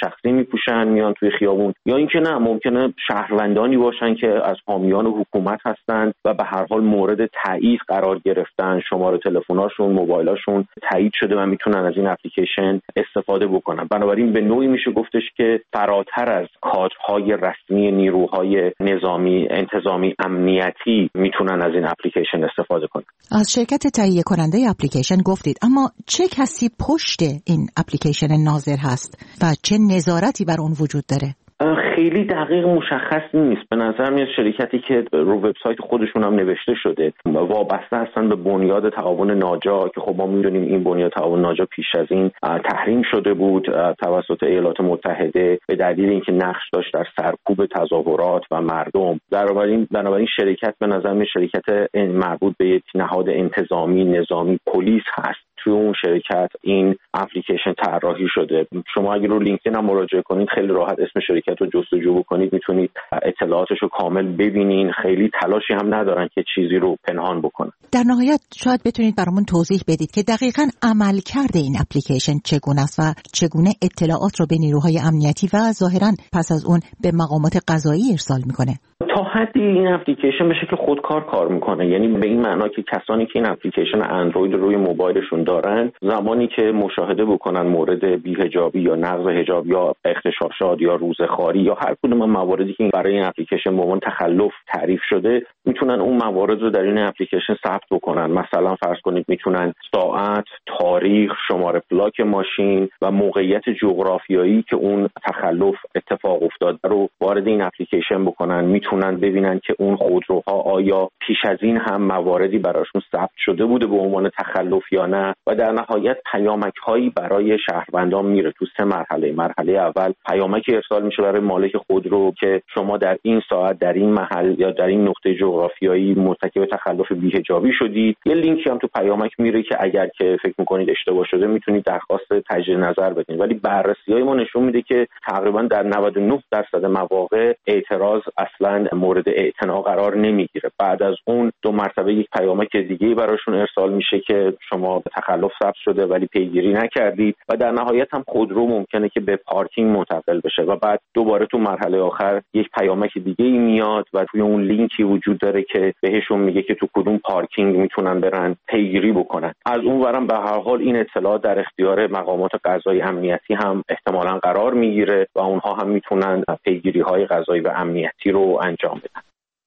شخصی میپوشن میان توی خیابون، یا اینکه نه ممکنه شهروندانی باشن که از حامیان حکومت هستن و به هر حال مورد تایید قرار گرفتن، شماره تلفن‌هاشون، موبایلاشون تایید شده و میتونن از این اپلیکیشن استفاده بکنن. بنابراین به نوعی میشه گفتش که فراتر از کادرهای رسمی نیروهای نظامی، انتظامی، امنیتی میتونن از این اپلیکیشن استفاده کنن. از شرکت تهیه کننده اپلیکیشن گفتید، اما چه کسی پشت این اپلیکیشن ناظر هست و چه نظارتی بر اون وجود داره؟ خیلی دقیق مشخص نیست. به نظر میاد شرکتی که رو وبسایت خودشون هم نوشته شده وابسته هستن به بنیاد تعاون ناجا که خب ما میدونیم این بنیاد تعاون ناجا پیش از این تحریم شده بود توسط ایالات متحده به دلیل اینکه نقش داشت در سرکوب تظاهرات و مردم. بنابراین بنابراین شرکت به نظر میاد شرکت مربوط به یک نهاد انتظامی، نظامی، پلیس هست. توی اون شرکت این اپلیکیشن طراحی شده. شما اگه رو لینکدین هم مراجعه کنید خیلی راحت اسم شرکت رو جستجو بکنید، میتونید اطلاعاتش رو کامل ببینین. خیلی تلاشی هم ندارن که چیزی رو پنهان بکنن. در نهایت شاید بتونید برامون توضیح بدید که دقیقاً عملکرد این اپلیکیشن چگونه است و چگونه اطلاعات رو به نیروهای امنیتی و ظاهراً پس از اون به مقامات قضایی ارسال میکنه. تا حدی این اپلیکیشن به شکل خودکار کار میکنه، یعنی به این معنا که کسانی که این اپلیکیشن اندروید روی موبایلشون دارن زمانی که مشاهده بکنن مورد بی‌حجابی یا نقض حجاب یا اغتشاشات یا روزخواری یا هر کدوم مواردی که برای این اپلیکیشن به عنوان تخلف تعریف شده میتونن اون موارد رو در این اپلیکیشن ثبت بکنن. مثلا فرض کنید میتونن ساعت، تاریخ، شماره پلاک ماشین و موقعیت جغرافیایی که اون تخلف اتفاق افتاده رو وارد این اپلیکیشن بکنن. میتونن ببینن که اون خودروها آیا پیش از این هم مواردی براشون ثبت شده بوده به عنوان تخلف یا نه، و در نهایت پیامک هایی برای شهروندان میره تو سه مرحله. مرحله اول پیامکی ارسال میشه برای مالک خودرو که شما در این ساعت در این محل یا در این نقطه جغرافیایی مرتکب تخلف بی‌حجابی شدید. یه لینکی هم تو پیامک میره که اگر که فکر میکنید اشتباه شده میتونید درخواست تجدید نظر بدین. ولی بررسی‌های ما نشون میده که تقریبا در نود و نه درصد مواقع اعتراض اصلا مورد اعتنا قرار نمیگیره. بعد از اون دو مرتبه یک پیامک دیگه براشون ارسال میشه که شما تخلف ثبت شده ولی پیگیری نکردید، و در نهایت هم خودرو ممکنه که به پارکینگ منتقل بشه و بعد دوباره تو مرحله آخر یک پیامک دیگه ای میاد و توی اون لینکی وجود داره که بهشون میگه که تو کدوم پارکینگ میتونن برن پیگیری بکنن. از اون ورم به هر حال این اطلاعات در اختیار مقامات قضایی امنیتی هم احتمالاً قرار میگیره و اونها هم میتونن پیگیری های قضایی و امنیتی رو انجام بدن.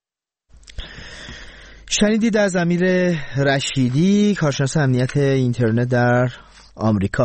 شنیدید از امیر رشیدی، کارشناس امنیت اینترنت در آمریکا.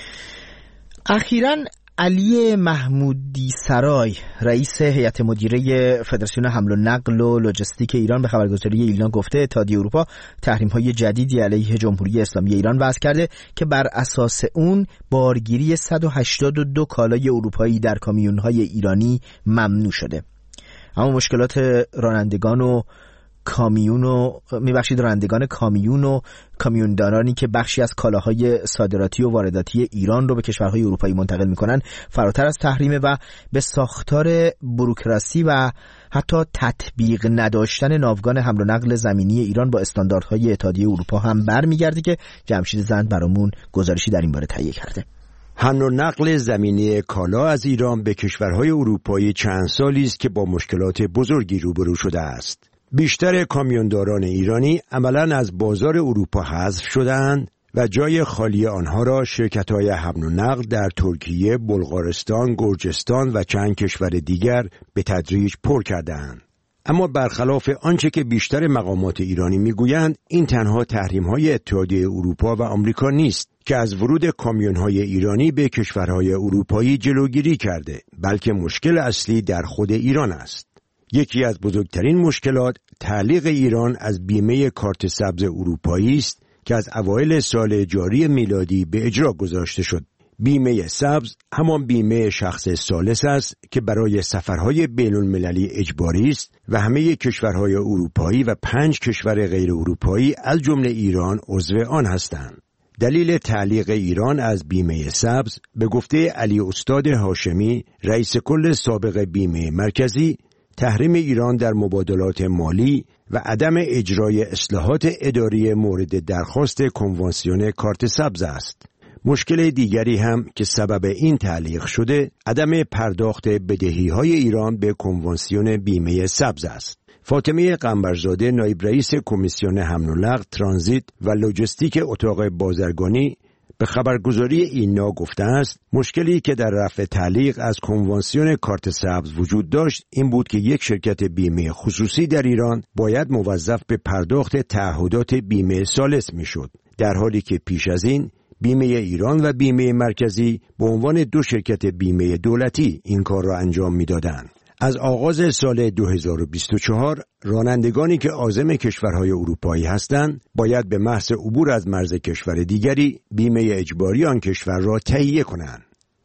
اخیراً علی محمودی سرای، رئیس هیئت مدیره فدراسیون حمل و نقل و لوجستیک ایران، به خبرگزاری ایلنا گفته اتحادیه اروپا تحریم‌های جدیدی علیه جمهوری اسلامی ایران وضع کرده که بر اساس اون بارگیری صد و هشتاد و دو کالای اروپایی در کامیون‌های ایرانی ممنوع شده. اما مشکلات رانندگان و کامیون و میبخشید رانندگان کامیون و کامیوندارانی که بخشی از کالاهای صادراتی و وارداتی ایران رو به کشورهای اروپایی منتقل میکنن فراتر از تحریم و به ساختار بوروکراسی و حتی تطبیق نداشتن ناوگان حمل و نقل زمینی ایران با استانداردهای اتحادیه اروپا هم برمیگرده که جمشید زند برامون گزارشی در این باره تهیه کرده. حمل و نقل زمینی کالا از ایران به کشورهای اروپایی چند سالی است که با مشکلات بزرگی روبرو شده است. بیشتر کامیونداران ایرانی عملاً از بازار اروپا حذف شدند و جای خالی آنها را شرکت‌های حمل و نقل در ترکیه، بلغارستان، گرجستان و چند کشور دیگر به تدریج پر کردند. اما برخلاف آنچه که بیشتر مقامات ایرانی میگویند، این تنها تحریم‌های اتحادیه اروپا و آمریکا نیست که از ورود کامیون‌های ایرانی به کشورهای اروپایی جلوگیری کرده، بلکه مشکل اصلی در خود ایران است. یکی از بزرگترین مشکلات تعلیق ایران از بیمه کارت سبز اروپایی است که از اوایل سال جاری میلادی به اجرا گذاشته شد. بیمه سبز همان بیمه شخص ثالث است که برای سفرهای بین المللی اجباری است و همه کشورهای اروپایی و پنج کشور غیر اروپایی از جمله ایران عضو آن هستند. دلیل تعلیق ایران از بیمه سبز به گفته علی استاد هاشمی، رئیس کل سابق بیمه مرکزی، تحریم ایران در مبادلات مالی و عدم اجرای اصلاحات اداری مورد درخواست کنوانسیون کارت سبز است. مشکل دیگری هم که سبب این تعلیق شده عدم پرداخت بدهی‌های ایران به کنوانسیون بیمه سبز است. فاطمه قنبرزاده نایب رئیس کمیسیون حمل و نقل، ترانزیت و لوجستیک اتاق بازرگانی به خبرگزاری اینا گفته است مشکلی که در رفع تعلیق از کنوانسیون کارت سبز وجود داشت این بود که یک شرکت بیمه خصوصی در ایران باید موظف به پرداخت تعهدات بیمه ثالث میشد، در حالی که پیش از این بیمه ایران و بیمه مرکزی به عنوان دو شرکت بیمه دولتی این کار را انجام میدادند. از آغاز سال دو هزار و بیست و چهار رانندگانی که عازم کشورهای اروپایی هستند باید به محض عبور از مرز کشور دیگری بیمه اجباری آن کشور را تهیه کنند.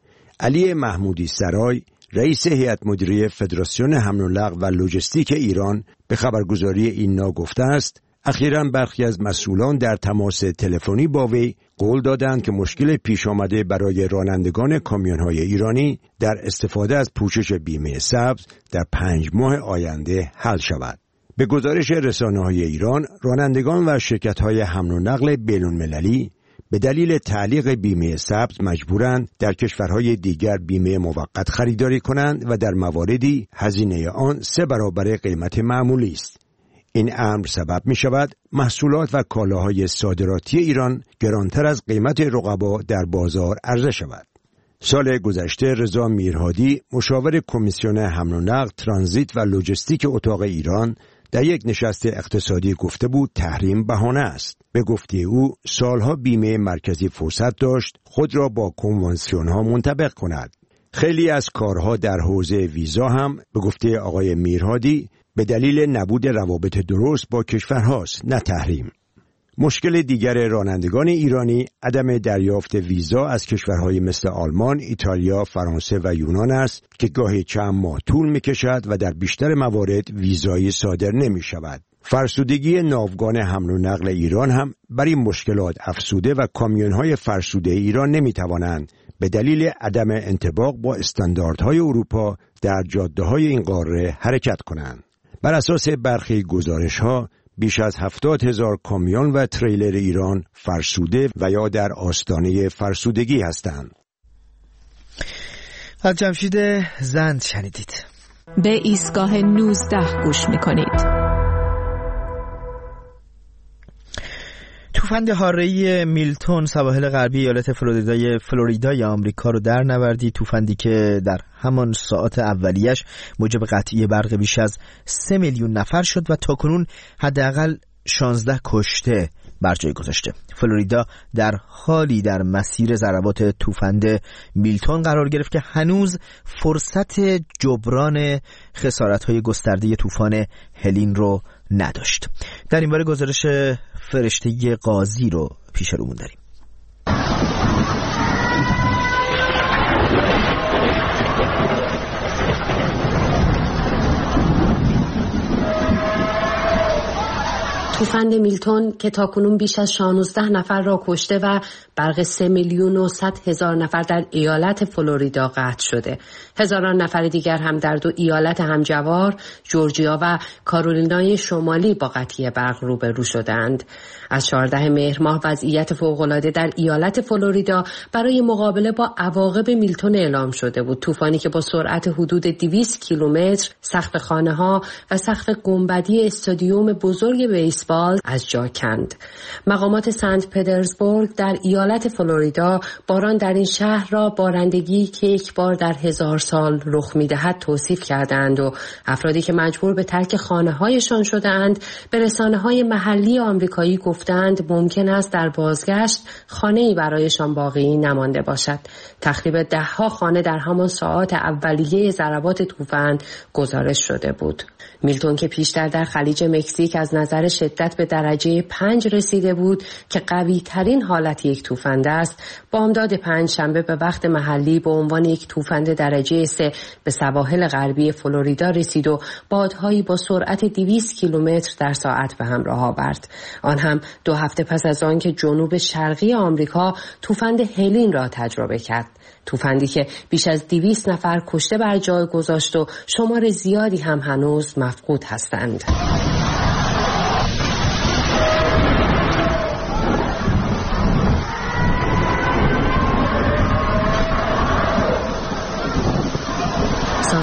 علی محمودی سرای رئیس هیئت مدیره فدراسیون حمل و نقل و لوجستیک ایران به خبرگزاری اینا گفته است اخیراً برخی از مسئولان در تماس تلفنی با وی قول دادند که مشکل پیش آمده برای رانندگان کامیون‌های ایرانی در استفاده از پوشش بیمه سبز در پنج ماه آینده حل شود. به گزارش رسانه‌های ایران، رانندگان و شرکت‌های حمل و نقل بین‌المللی به دلیل تعلیق بیمه سبز مجبورند در کشورهای دیگر بیمه موقت خریداری کنند و در مواردی هزینه آن سه برابر قیمت معمولی است. این امر سبب می شود محصولات و کالاهای صادراتی ایران گرانتر از قیمت رقبا در بازار عرضه شود. سال گذشته رضا میرهادی مشاور کمیسیون حمل و نقل، ترانزیت و لوجستیک اتاق ایران در یک نشست اقتصادی گفته بود تحریم بهانه است. به گفته او سالها بیمه مرکزی فرصت داشت خود را با کنوانسیون‌ها منطبق کند. خیلی از کارها در حوزه ویزا هم به گفته آقای میرهادی به دلیل نبود روابط درست با کشورهاست، نه تحریم. مشکل دیگر رانندگان ایرانی عدم دریافت ویزا از کشورهای مثل آلمان، ایتالیا، فرانسه و یونان است که گاهی چند ماه طول می‌کشد و در بیشتر موارد ویزایی صادر نمی‌شود. فرسودگی ناوگان حمل و نقل ایران هم بر این مشکلات افزوده و کامیون‌های فرسوده ایران نمی‌توانند به دلیل عدم انطباق با استانداردهای اروپا در جاده‌های این قاره حرکت کنند. بر اساس برخی گزارش‌ها بیش از هفتاد هزار کامیون و تریلر ایران فرسوده و یا در آستانه فرسودگی هستند. از جمشید زند شنیدید. به ایستگاه نوزده گوش می‌کنید. توفند حاره‌ای میلتون سواحل غربی ایالت فلوریدای فلوریدای آمریکا رو در نوردی. توفندی که در همان ساعات اولیش موجب قطعی برق بیش از سه میلیون نفر شد و تاکنون حداقل شانزده کشته بر جای گذاشته. فلوریدا در حالی در مسیر ضربات توفند میلتون قرار گرفت که هنوز فرصت جبران خسارت‌های گسترده طوفان هلین رو نداشت. در این باره گزارش فرشته قاضی رو پیش رومون داریم. توفند میلتون که تاکنون بیش از شانزده نفر را کشته و برق سه میلیون و صد هزار نفر در ایالت فلوریدا قطع شده. هزاران نفر دیگر هم در دو ایالت همجوار جورجیا و کارولینای شمالی با قطعی برق روبرو شدند. از چهاردهم مهر ماه وضعیت فوق‌العاده در ایالت فلوریدا برای مقابله با عواقب میلتون اعلام شده بود. طوفانی که با سرعت حدود دویست کیلومتر سقف خانه‌ها و سقف گنبدی استادیوم بزرگ بیسبال از جا کند. مقامات سنت پترزبورگ در ایالت فلوریدا باران در این شهر را بارندگی که یک بار در هزار سال رخ می‌دهد توصیف کردند و افرادی که مجبور به ترک خانه‌هایشان شده‌اند به رسانه‌های محلی آمریکایی گفتند ممکن است در بازگشت خانه‌ای برایشان باقی نمانده باشد. تخریب ده‌ها خانه در همان ساعات اولیه ضربات طوفان گزارش شده بود. میلتون که پیشتر در خلیج مکزیک از نظر شدت به درجه پنج رسیده بود که قوی ترین حالت یک توفند است، بامداد پنج شنبه به وقت محلی به عنوان یک توفند درجه سه به سواحل غربی فلوریدا رسید و بادهایی با سرعت دویست کیلومتر در ساعت به همراه آورد. آن هم دو هفته پس از آن که جنوب شرقی آمریکا توفند هلین را تجربه کرد. توفندی که بیش از دویست نفر کشته بر جای گذاشت و شمار زیادی هم هنوز مفقود هستند.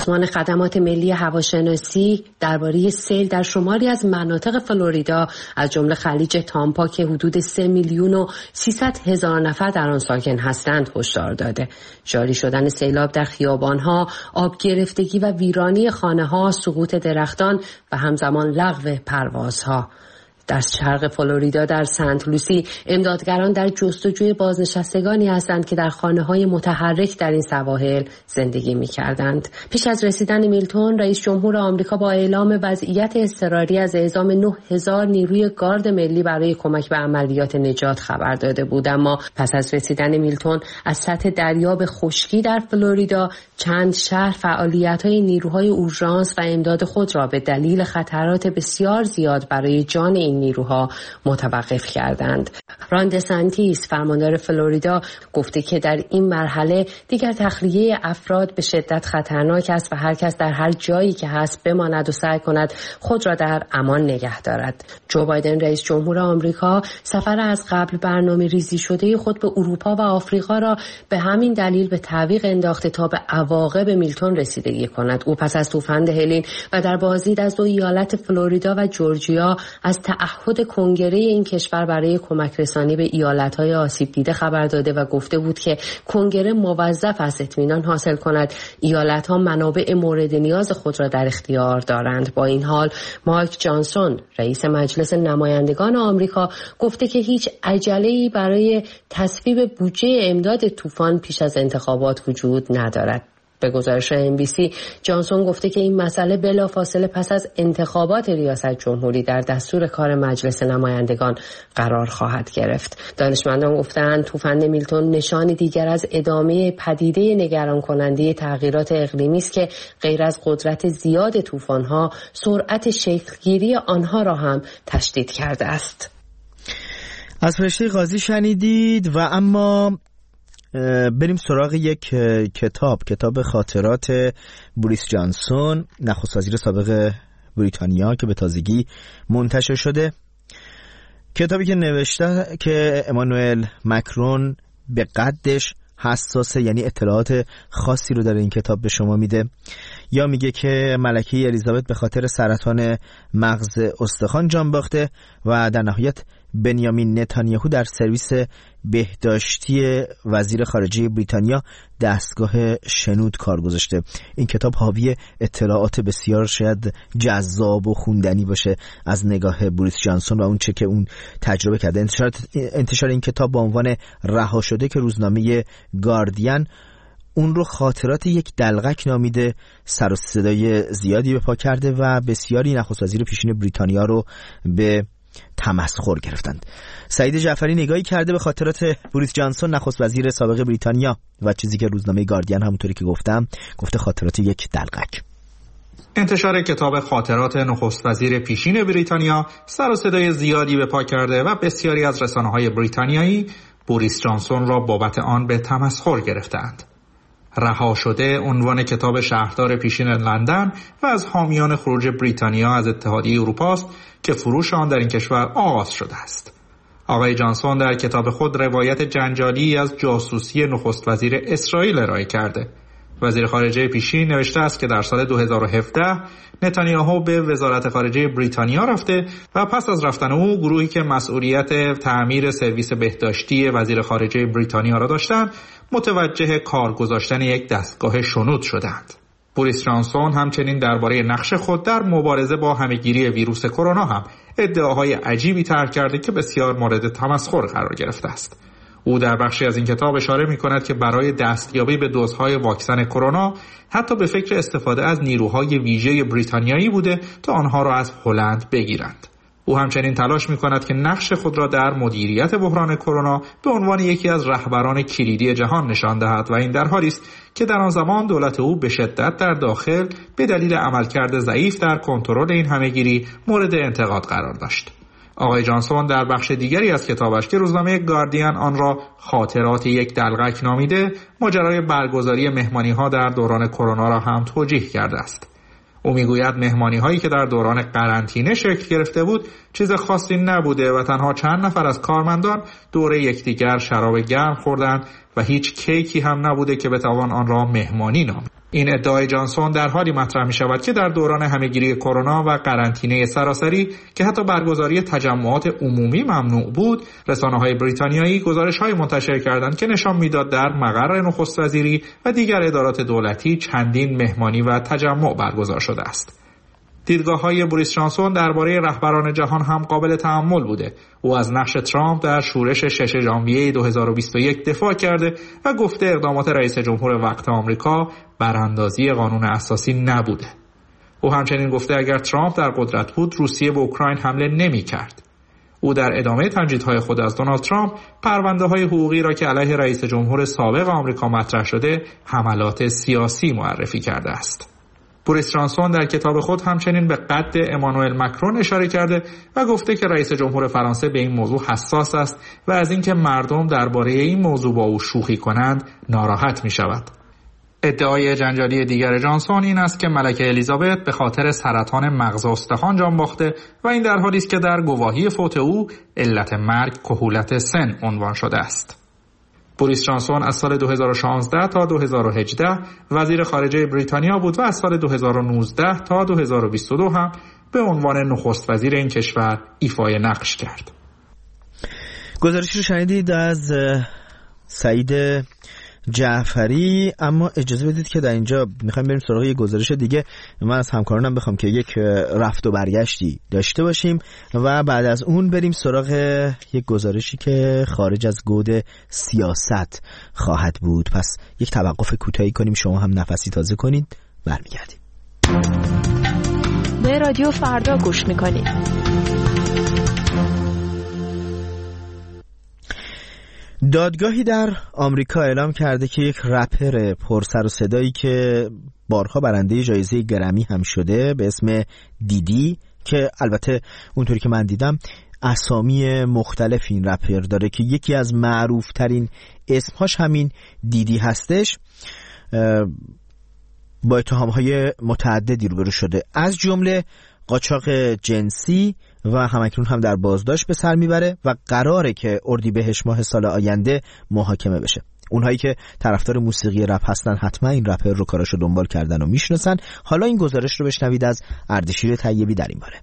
سازمان خدمات ملی هواشناسی درباره سیل در شماری از مناطق فلوریدا از جمله خلیج تامپا که حدود سه میلیون و سیصد هزار نفر در آن ساکن هستند هشدار داده. جاری شدن سیلاب در خیابان‌ها، آب گرفتگی و ویرانی خانه‌ها، سقوط درختان و همزمان لغو پروازها. در شرق فلوریدا در سنت لوسی امدادگران در جستجوی بازنشستگانی هستند که در خانه‌های متحرک در این سواحل زندگی می‌کردند. پیش از رسیدن میلتون، رئیس جمهور آمریکا با اعلام وضعیت اضطراری از اعزام نه هزار نیروی گارد ملی برای کمک به عملیات نجات خبر داده بود، اما پس از رسیدن میلتون از سطح دریا به خشکی در فلوریدا چند شهر فعالیت‌های نیروهای اورژانس و امداد خود را به دلیل خطرات بسیار زیاد برای جان این نیروها متوقف کردند. ران دسانتیس فرماندار فلوریدا گفته که در این مرحله دیگر تخلیه افراد به شدت خطرناک است و هر کس در هر جایی که هست بماند و سعی کند خود را در امان نگه دارد. جو بایدن رئیس جمهور آمریکا سفر از قبل برنامه ریزی شده خود به اروپا و آفریقا را به همین دلیل به تعویق انداخته تا به عواقب میلتون رسیدگی کند. او پس از طوفان هلین و در بازدید از دو ایالت فلوریدا و جورجیا از تعهد کنگره این کشور برای کمک رسانی به ایالت‌های آسیب دیده خبر داده و گفته بود که کنگره موظف است اطمینان حاصل کند ایالت‌ها منابع مورد نیاز خود را در اختیار دارند. با این حال مایک جانسون رئیس مجلس نمایندگان آمریکا گفته که هیچ عجله‌ای برای تصویب بودجه امداد طوفان پیش از انتخابات وجود ندارد. به گزارش ام بی سی جانسون گفته که این مسئله بلافاصله پس از انتخابات ریاست جمهوری در دستور کار مجلس نمایندگان قرار خواهد گرفت. دانشمندان گفتند طوفان میلتون نشانی دیگر از ادامه پدیده نگران کننده تغییرات اقلیمی است که غیر از قدرت زیاد طوفان‌ها، سرعت شکلگیری آنها را هم تشدید کرده است. از فرشته قاضی شنیدید و اما بریم سراغ یک کتاب کتاب خاطرات بوریس جانسون، نخست وزیر سابق بریتانیا که به تازگی منتشر شده. کتابی که نوشته که امانوئل مکرون به قدش حساسه، یعنی اطلاعات خاصی رو در این کتاب به شما میده. یا میگه که ملکه الیزابت به خاطر سرطان مغز استخوان جان باخته و در نهایت بنیامین نتانیاهو در سرویس بهداشتی وزیر خارجه بریتانیا دستگاه شنود کار گذاشته. این کتاب حاوی اطلاعات بسیار شاید جذاب و خوندنی باشه از نگاه بوریس جانسون و اون چه که اون تجربه کرده. انتشار, انتشار این کتاب با عنوان رها شده که روزنامه گاردین اون رو خاطرات یک دلغک نامیده، سر و صدای زیادی به پا کرده و بسیاری نخست وزیر پیشین بریتانیا رو به تمسخر گرفتند. سعید جعفری نگاهی کرده به خاطرات بوریس جانسون نخست وزیر سابق بریتانیا و چیزی که روزنامه گاردین همونطوری که گفتم گفته خاطرات یک دلغک. انتشار کتاب خاطرات نخست وزیر پیشین بریتانیا سر و صدای زیادی به پا کرده و بسیاری از رسانه‌های بریتانیایی بوریس جانسون را بابت آن به تمسخر گرفتند. رها شده عنوان کتاب شهردار پیشین لندن و از حامیان خروج بریتانیا از اتحادیه اروپا است که فروش آن در این کشور آغاز شده است. آقای جانسون در کتاب خود روایت جنجالی از جاسوسی نخست وزیر اسرائیل ارائه کرده. وزیر خارجه پیشین نوشته است که در سال دو هزار و هفده نتانیاهو به وزارت خارجه بریتانیا رفته و پس از رفتن او گروهی که مسئولیت تعمیر سرویس بهداشتی وزیر خارجه بریتانیا را داشتند متوجه کار گذاشتن یک دستگاه شنود شدند. بوریس جانسون همچنین درباره نقش خود در مبارزه با همهگیری ویروس کرونا هم ادعاهای عجیبی طرح کرده که بسیار مورد تمسخر قرار گرفته است. او در بخشی از این کتاب اشاره می‌کند که برای دستیابی به دوزهای واکسن کرونا حتی به فکر استفاده از نیروهای ویژه بریتانیایی بوده تا آنها را از هلند بگیرند. او همچنین تلاش می‌کند که نقش خود را در مدیریت بحران کرونا به عنوان یکی از رهبران کلیدی جهان نشان دهد و این در حالی است که در آن زمان دولت او به شدت در داخل به دلیل عملکرد ضعیف در کنترل این همهگیری مورد انتقاد قرار داشت. آقای جانسون در بخش دیگری از کتابش که روزنامه گاردین آن را خاطرات یک دلغک نامیده، ماجرای برگزاری مهمانی‌ها در دوران کرونا را هم توجیه کرده است. او میگوید مهمانی هایی که در دوران قرنطینه شکل گرفته بود چیز خاصی نبوده و تنها چند نفر از کارمندان دور یکدیگر شراب گرم خوردند و هیچ کیکی هم نبوده که بتوان آن را مهمانی نامید. این ادعای جانسون در حالی مطرح می شود که در دوران همهگیری کرونا و قرنطینه سراسری که حتی برگزاری تجمعات عمومی ممنوع بود، رسانه‌های بریتانیایی گزارش‌های منتشر کردند که نشان می‌داد در مقر نخست وزیری و دیگر ادارات دولتی چندین مهمانی و تجمع برگزار شده است. دیدگاه‌های بوریس جانسون درباره رهبران جهان هم قابل تأمل بوده. او از نقش ترامپ در شورش ششم ژانویه دو هزار و بیست و یک دفاع کرده و گفته اقدامات رئیس جمهور وقت آمریکا براندازی قانون اساسی نبوده. او همچنین گفته اگر ترامپ در قدرت بود روسیه به اوکراین حمله نمی‌کرد. او در ادامه تمجیدهای خود از دونالد ترامپ پرونده‌های حقوقی را که علیه رئیس جمهور سابق آمریکا مطرح شده حملات سیاسی معرفی کرده است. بوریس جانسون در کتاب خود همچنین به قد امانوئل مکرون اشاره کرده و گفته که رئیس جمهور فرانسه به این موضوع حساس است و از اینکه مردم درباره این موضوع با او شوخی کنند ناراحت می شود. ادعای جنجالی دیگر جانسون این است که ملکه الیزابت به خاطر سرطان مغز و استخوان جان باخته و این در حالی است که در گواهی فوت او علت مرگ کهولت سن عنوان شده است. بوریس جانسون از سال دو هزار و شانزده تا دو هزار و هجده وزیر خارجه بریتانیا بود و از سال دو هزار و نوزده تا دو هزار و بیست و دو هم به عنوان نخست وزیر این کشور ایفای نقش کرد. گزارشی رو شنیدید از سعید جعفری. اما اجازه بدید که در اینجا میخوایم بریم سراغ یک گزارش دیگه. من از همکارانم بخوام که یک رفت و برگشتی داشته باشیم و بعد از اون بریم سراغ یک گزارشی که خارج از گود سیاست خواهد بود. پس یک توقف کوتاهی کنیم، شما هم نفسی تازه کنید، برمیگردیم. به رادیو فردا گوش میکنید. دادگاهی در آمریکا اعلام کرده که یک رپر پر سر و صدایی که بارها برنده جایزه گرمی هم شده به اسم دیدی، که البته اونطوری که من دیدم اسامی مختلف این رپر داره که یکی از معروف ترین اسمهاش همین دیدی هستش، با اتهام‌های متعددی روبرو شده، از جمله قاچاق جنسی و همکنون هم در بازداشت به سر میبره و قراره که اردیبهشت ماه سال آینده محاکمه بشه. اونهایی که طرفدار موسیقی رپ هستن حتما این رپر رو کاراشو دنبال کردن و میشناسن. حالا این گزارش رو بشنوید از اردشیر طیبی در این باره.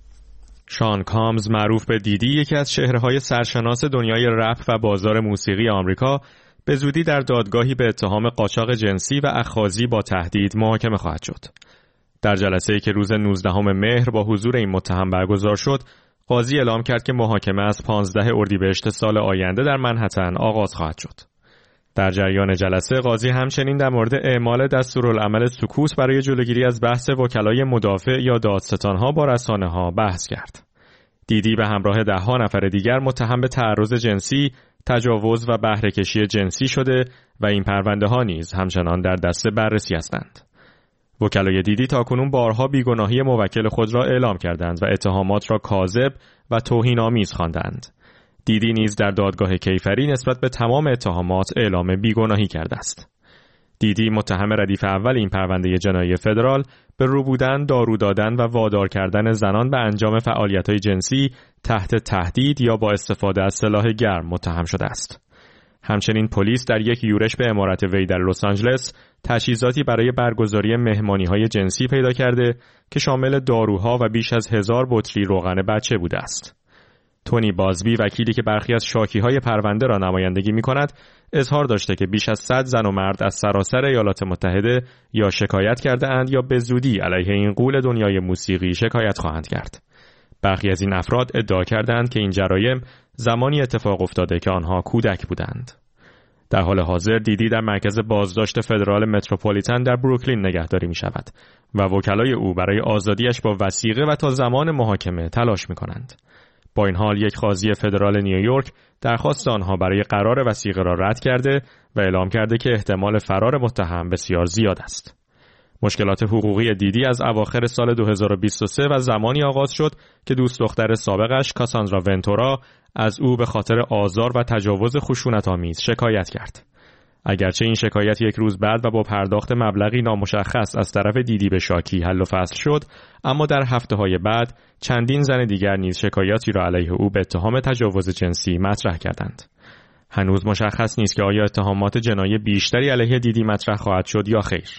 شان کامز، معروف به دیدی، یکی از چهره‌های سرشناس دنیای رپ و بازار موسیقی آمریکا، به زودی در دادگاهی به اتهام قاچاق جنسی و اخاذی با تهدید محاکمه خواهد شد. در جلسه‌ای که روز نوزدهم مهر با حضور این متهم برگزار شد، قاضی اعلام کرد که محاکمه از پانزدهم اردیبهشت سال آینده در منهتن آغاز خواهد شد. در جریان جلسه قاضی همچنین در مورد اعمال دستورالعمل سکوت برای جلوگیری از بحث وکلای مدافع یا دادستان‌ها با رسانه‌ها بحث کرد. دیدی به همراه ده‌ها نفر دیگر متهم به تعرض جنسی، تجاوز و بهره‌کشی جنسی شده و این پرونده‌ها نیز همچنان در دست بررسی هستند. وکلای دیدی تاکنون بارها بیگناهی موکل خود را اعلام کردند و اتهامات را کاذب و توهین‌آمیز خواندند. دیدی نیز در دادگاه کیفری نسبت به تمام اتهامات اعلام بیگناهی کرده است. دیدی متهم ردیف اول این پرونده جنایی فدرال به رو بودن، دارو دادن و وادار کردن زنان به انجام فعالیت‌های جنسی تحت تهدید یا با استفاده از سلاح گرم متهم شده است. همچنین پلیس در یک یورش به عمارت وی در لس آنجلس تجهیزاتی برای برگزاری مهمانی‌های جنسی پیدا کرده که شامل داروها و بیش از هزار بطری روغن بچه بوده است. تونی بازبی، وکیلی که برخی از شاکی‌های پرونده را نمایندگی می‌کند، اظهار داشته که بیش از صد زن و مرد از سراسر ایالات متحده یا شکایت کرده اند یا به زودی علیه این غول دنیای موسیقی شکایت خواهند کرد. برخی از این افراد ادعا کردند که این جرایم زمانی اتفاق افتاده که آنها کودک بودند. در حال حاضر دیدی در مرکز بازداشت فدرال متروپولیتن در بروکلین نگهداری می شود و وکلای او برای آزادیش با وثیقه و تا زمان محاکمه تلاش می کنند. با این حال یک قاضی فدرال نیویورک درخواست آنها برای قرار وثیقه را رد کرده و اعلام کرده که احتمال فرار متهم بسیار زیاد است. مشکلات حقوقی دیدی از اواخر سال دو هزار و بیست و سه و زمانی آغاز شد که دوست دختر سابقش کاساندرا ونتورا از او به خاطر آزار و تجاوز خشونت‌آمیز شکایت کرد. اگرچه این شکایت یک روز بعد و با پرداخت مبلغی نامشخص از طرف دیدی به شاکی حل و فصل شد، اما در هفته‌های بعد چندین زن دیگر نیز شکایاتی را علیه او به اتهام تجاوز جنسی مطرح کردند. هنوز مشخص نیست که آیا اتهامات جنایی بیشتری علیه دیدی مطرح خواهد شد یا خیر.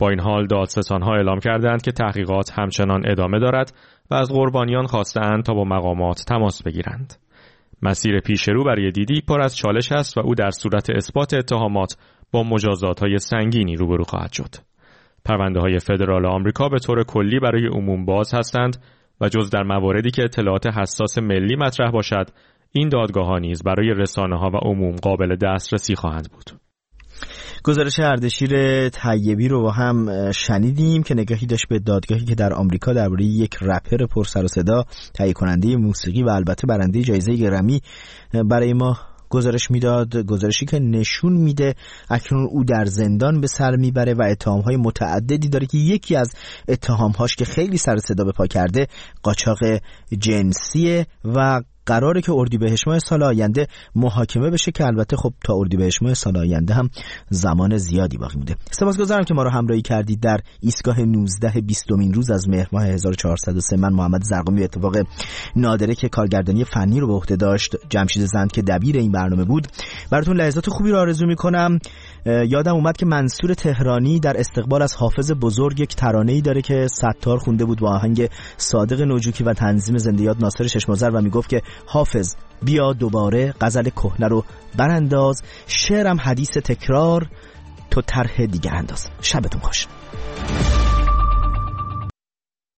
با این حال دادستان‌ها اعلام کردند که تحقیقات همچنان ادامه دارد و از قربانیان خواستند تا با مقامات تماس بگیرند. مسیر پیشرو برای دیدی پر از چالش است و او در صورت اثبات اتهامات با مجازات‌های سنگینی روبرو خواهد شد. پرونده‌های فدرال آمریکا به طور کلی برای عموم باز هستند و جز در مواردی که اطلاعات حساس ملی مطرح باشد، این دادگاه‌ها نیز برای رسانه‌ها و عموم قابل دسترسی خواهند بود. گزارش اردشیر طیبی رو با هم شنیدیم که نگاهی داشت به دادگاهی که در آمریکا درباره یک رپر پر سر و صدا، تهیه کننده موسیقی و البته برنده جایزه گرمی برای ما گزارش میداد. گزارشی که نشون میده اکنون او در زندان به سر میبره و اتهامهای متعددی داره که یکی از اتهامهاش که خیلی سر صدا به پا کرده قاچاق جنسیه و قراره که اردیبهشت ماه سال آینده محاکمه بشه که البته خب تا اردیبهشت ماه سال آینده هم زمان زیادی باقی مونده. سپاسگزارم که ما رو همراهی کردید در ایستگاه نوزده بیستمین روز از مهر ماه هزار و چهارصد و سه. من محمد زرقامی به اتفاق نادره که کارگردانی فنی رو به عهده داشت، جمشید زند که دبیر این برنامه بود، براتون لحظات خوبی رو آرزو میکنم. یادم اومد که منصور تهرانی در استقبال از حافظ بزرگ یک ترانه‌ای داره که ستار خونده بود با آهنگ صادق نوجوکی و تنظیم زنده یاد ناصر چشم‌آذر و میگفت که حافظ بیا دوباره غزل کهنه رو برانداز، شعرم حدیث تکرار، تو طرح دیگه انداز. شبتون خوش.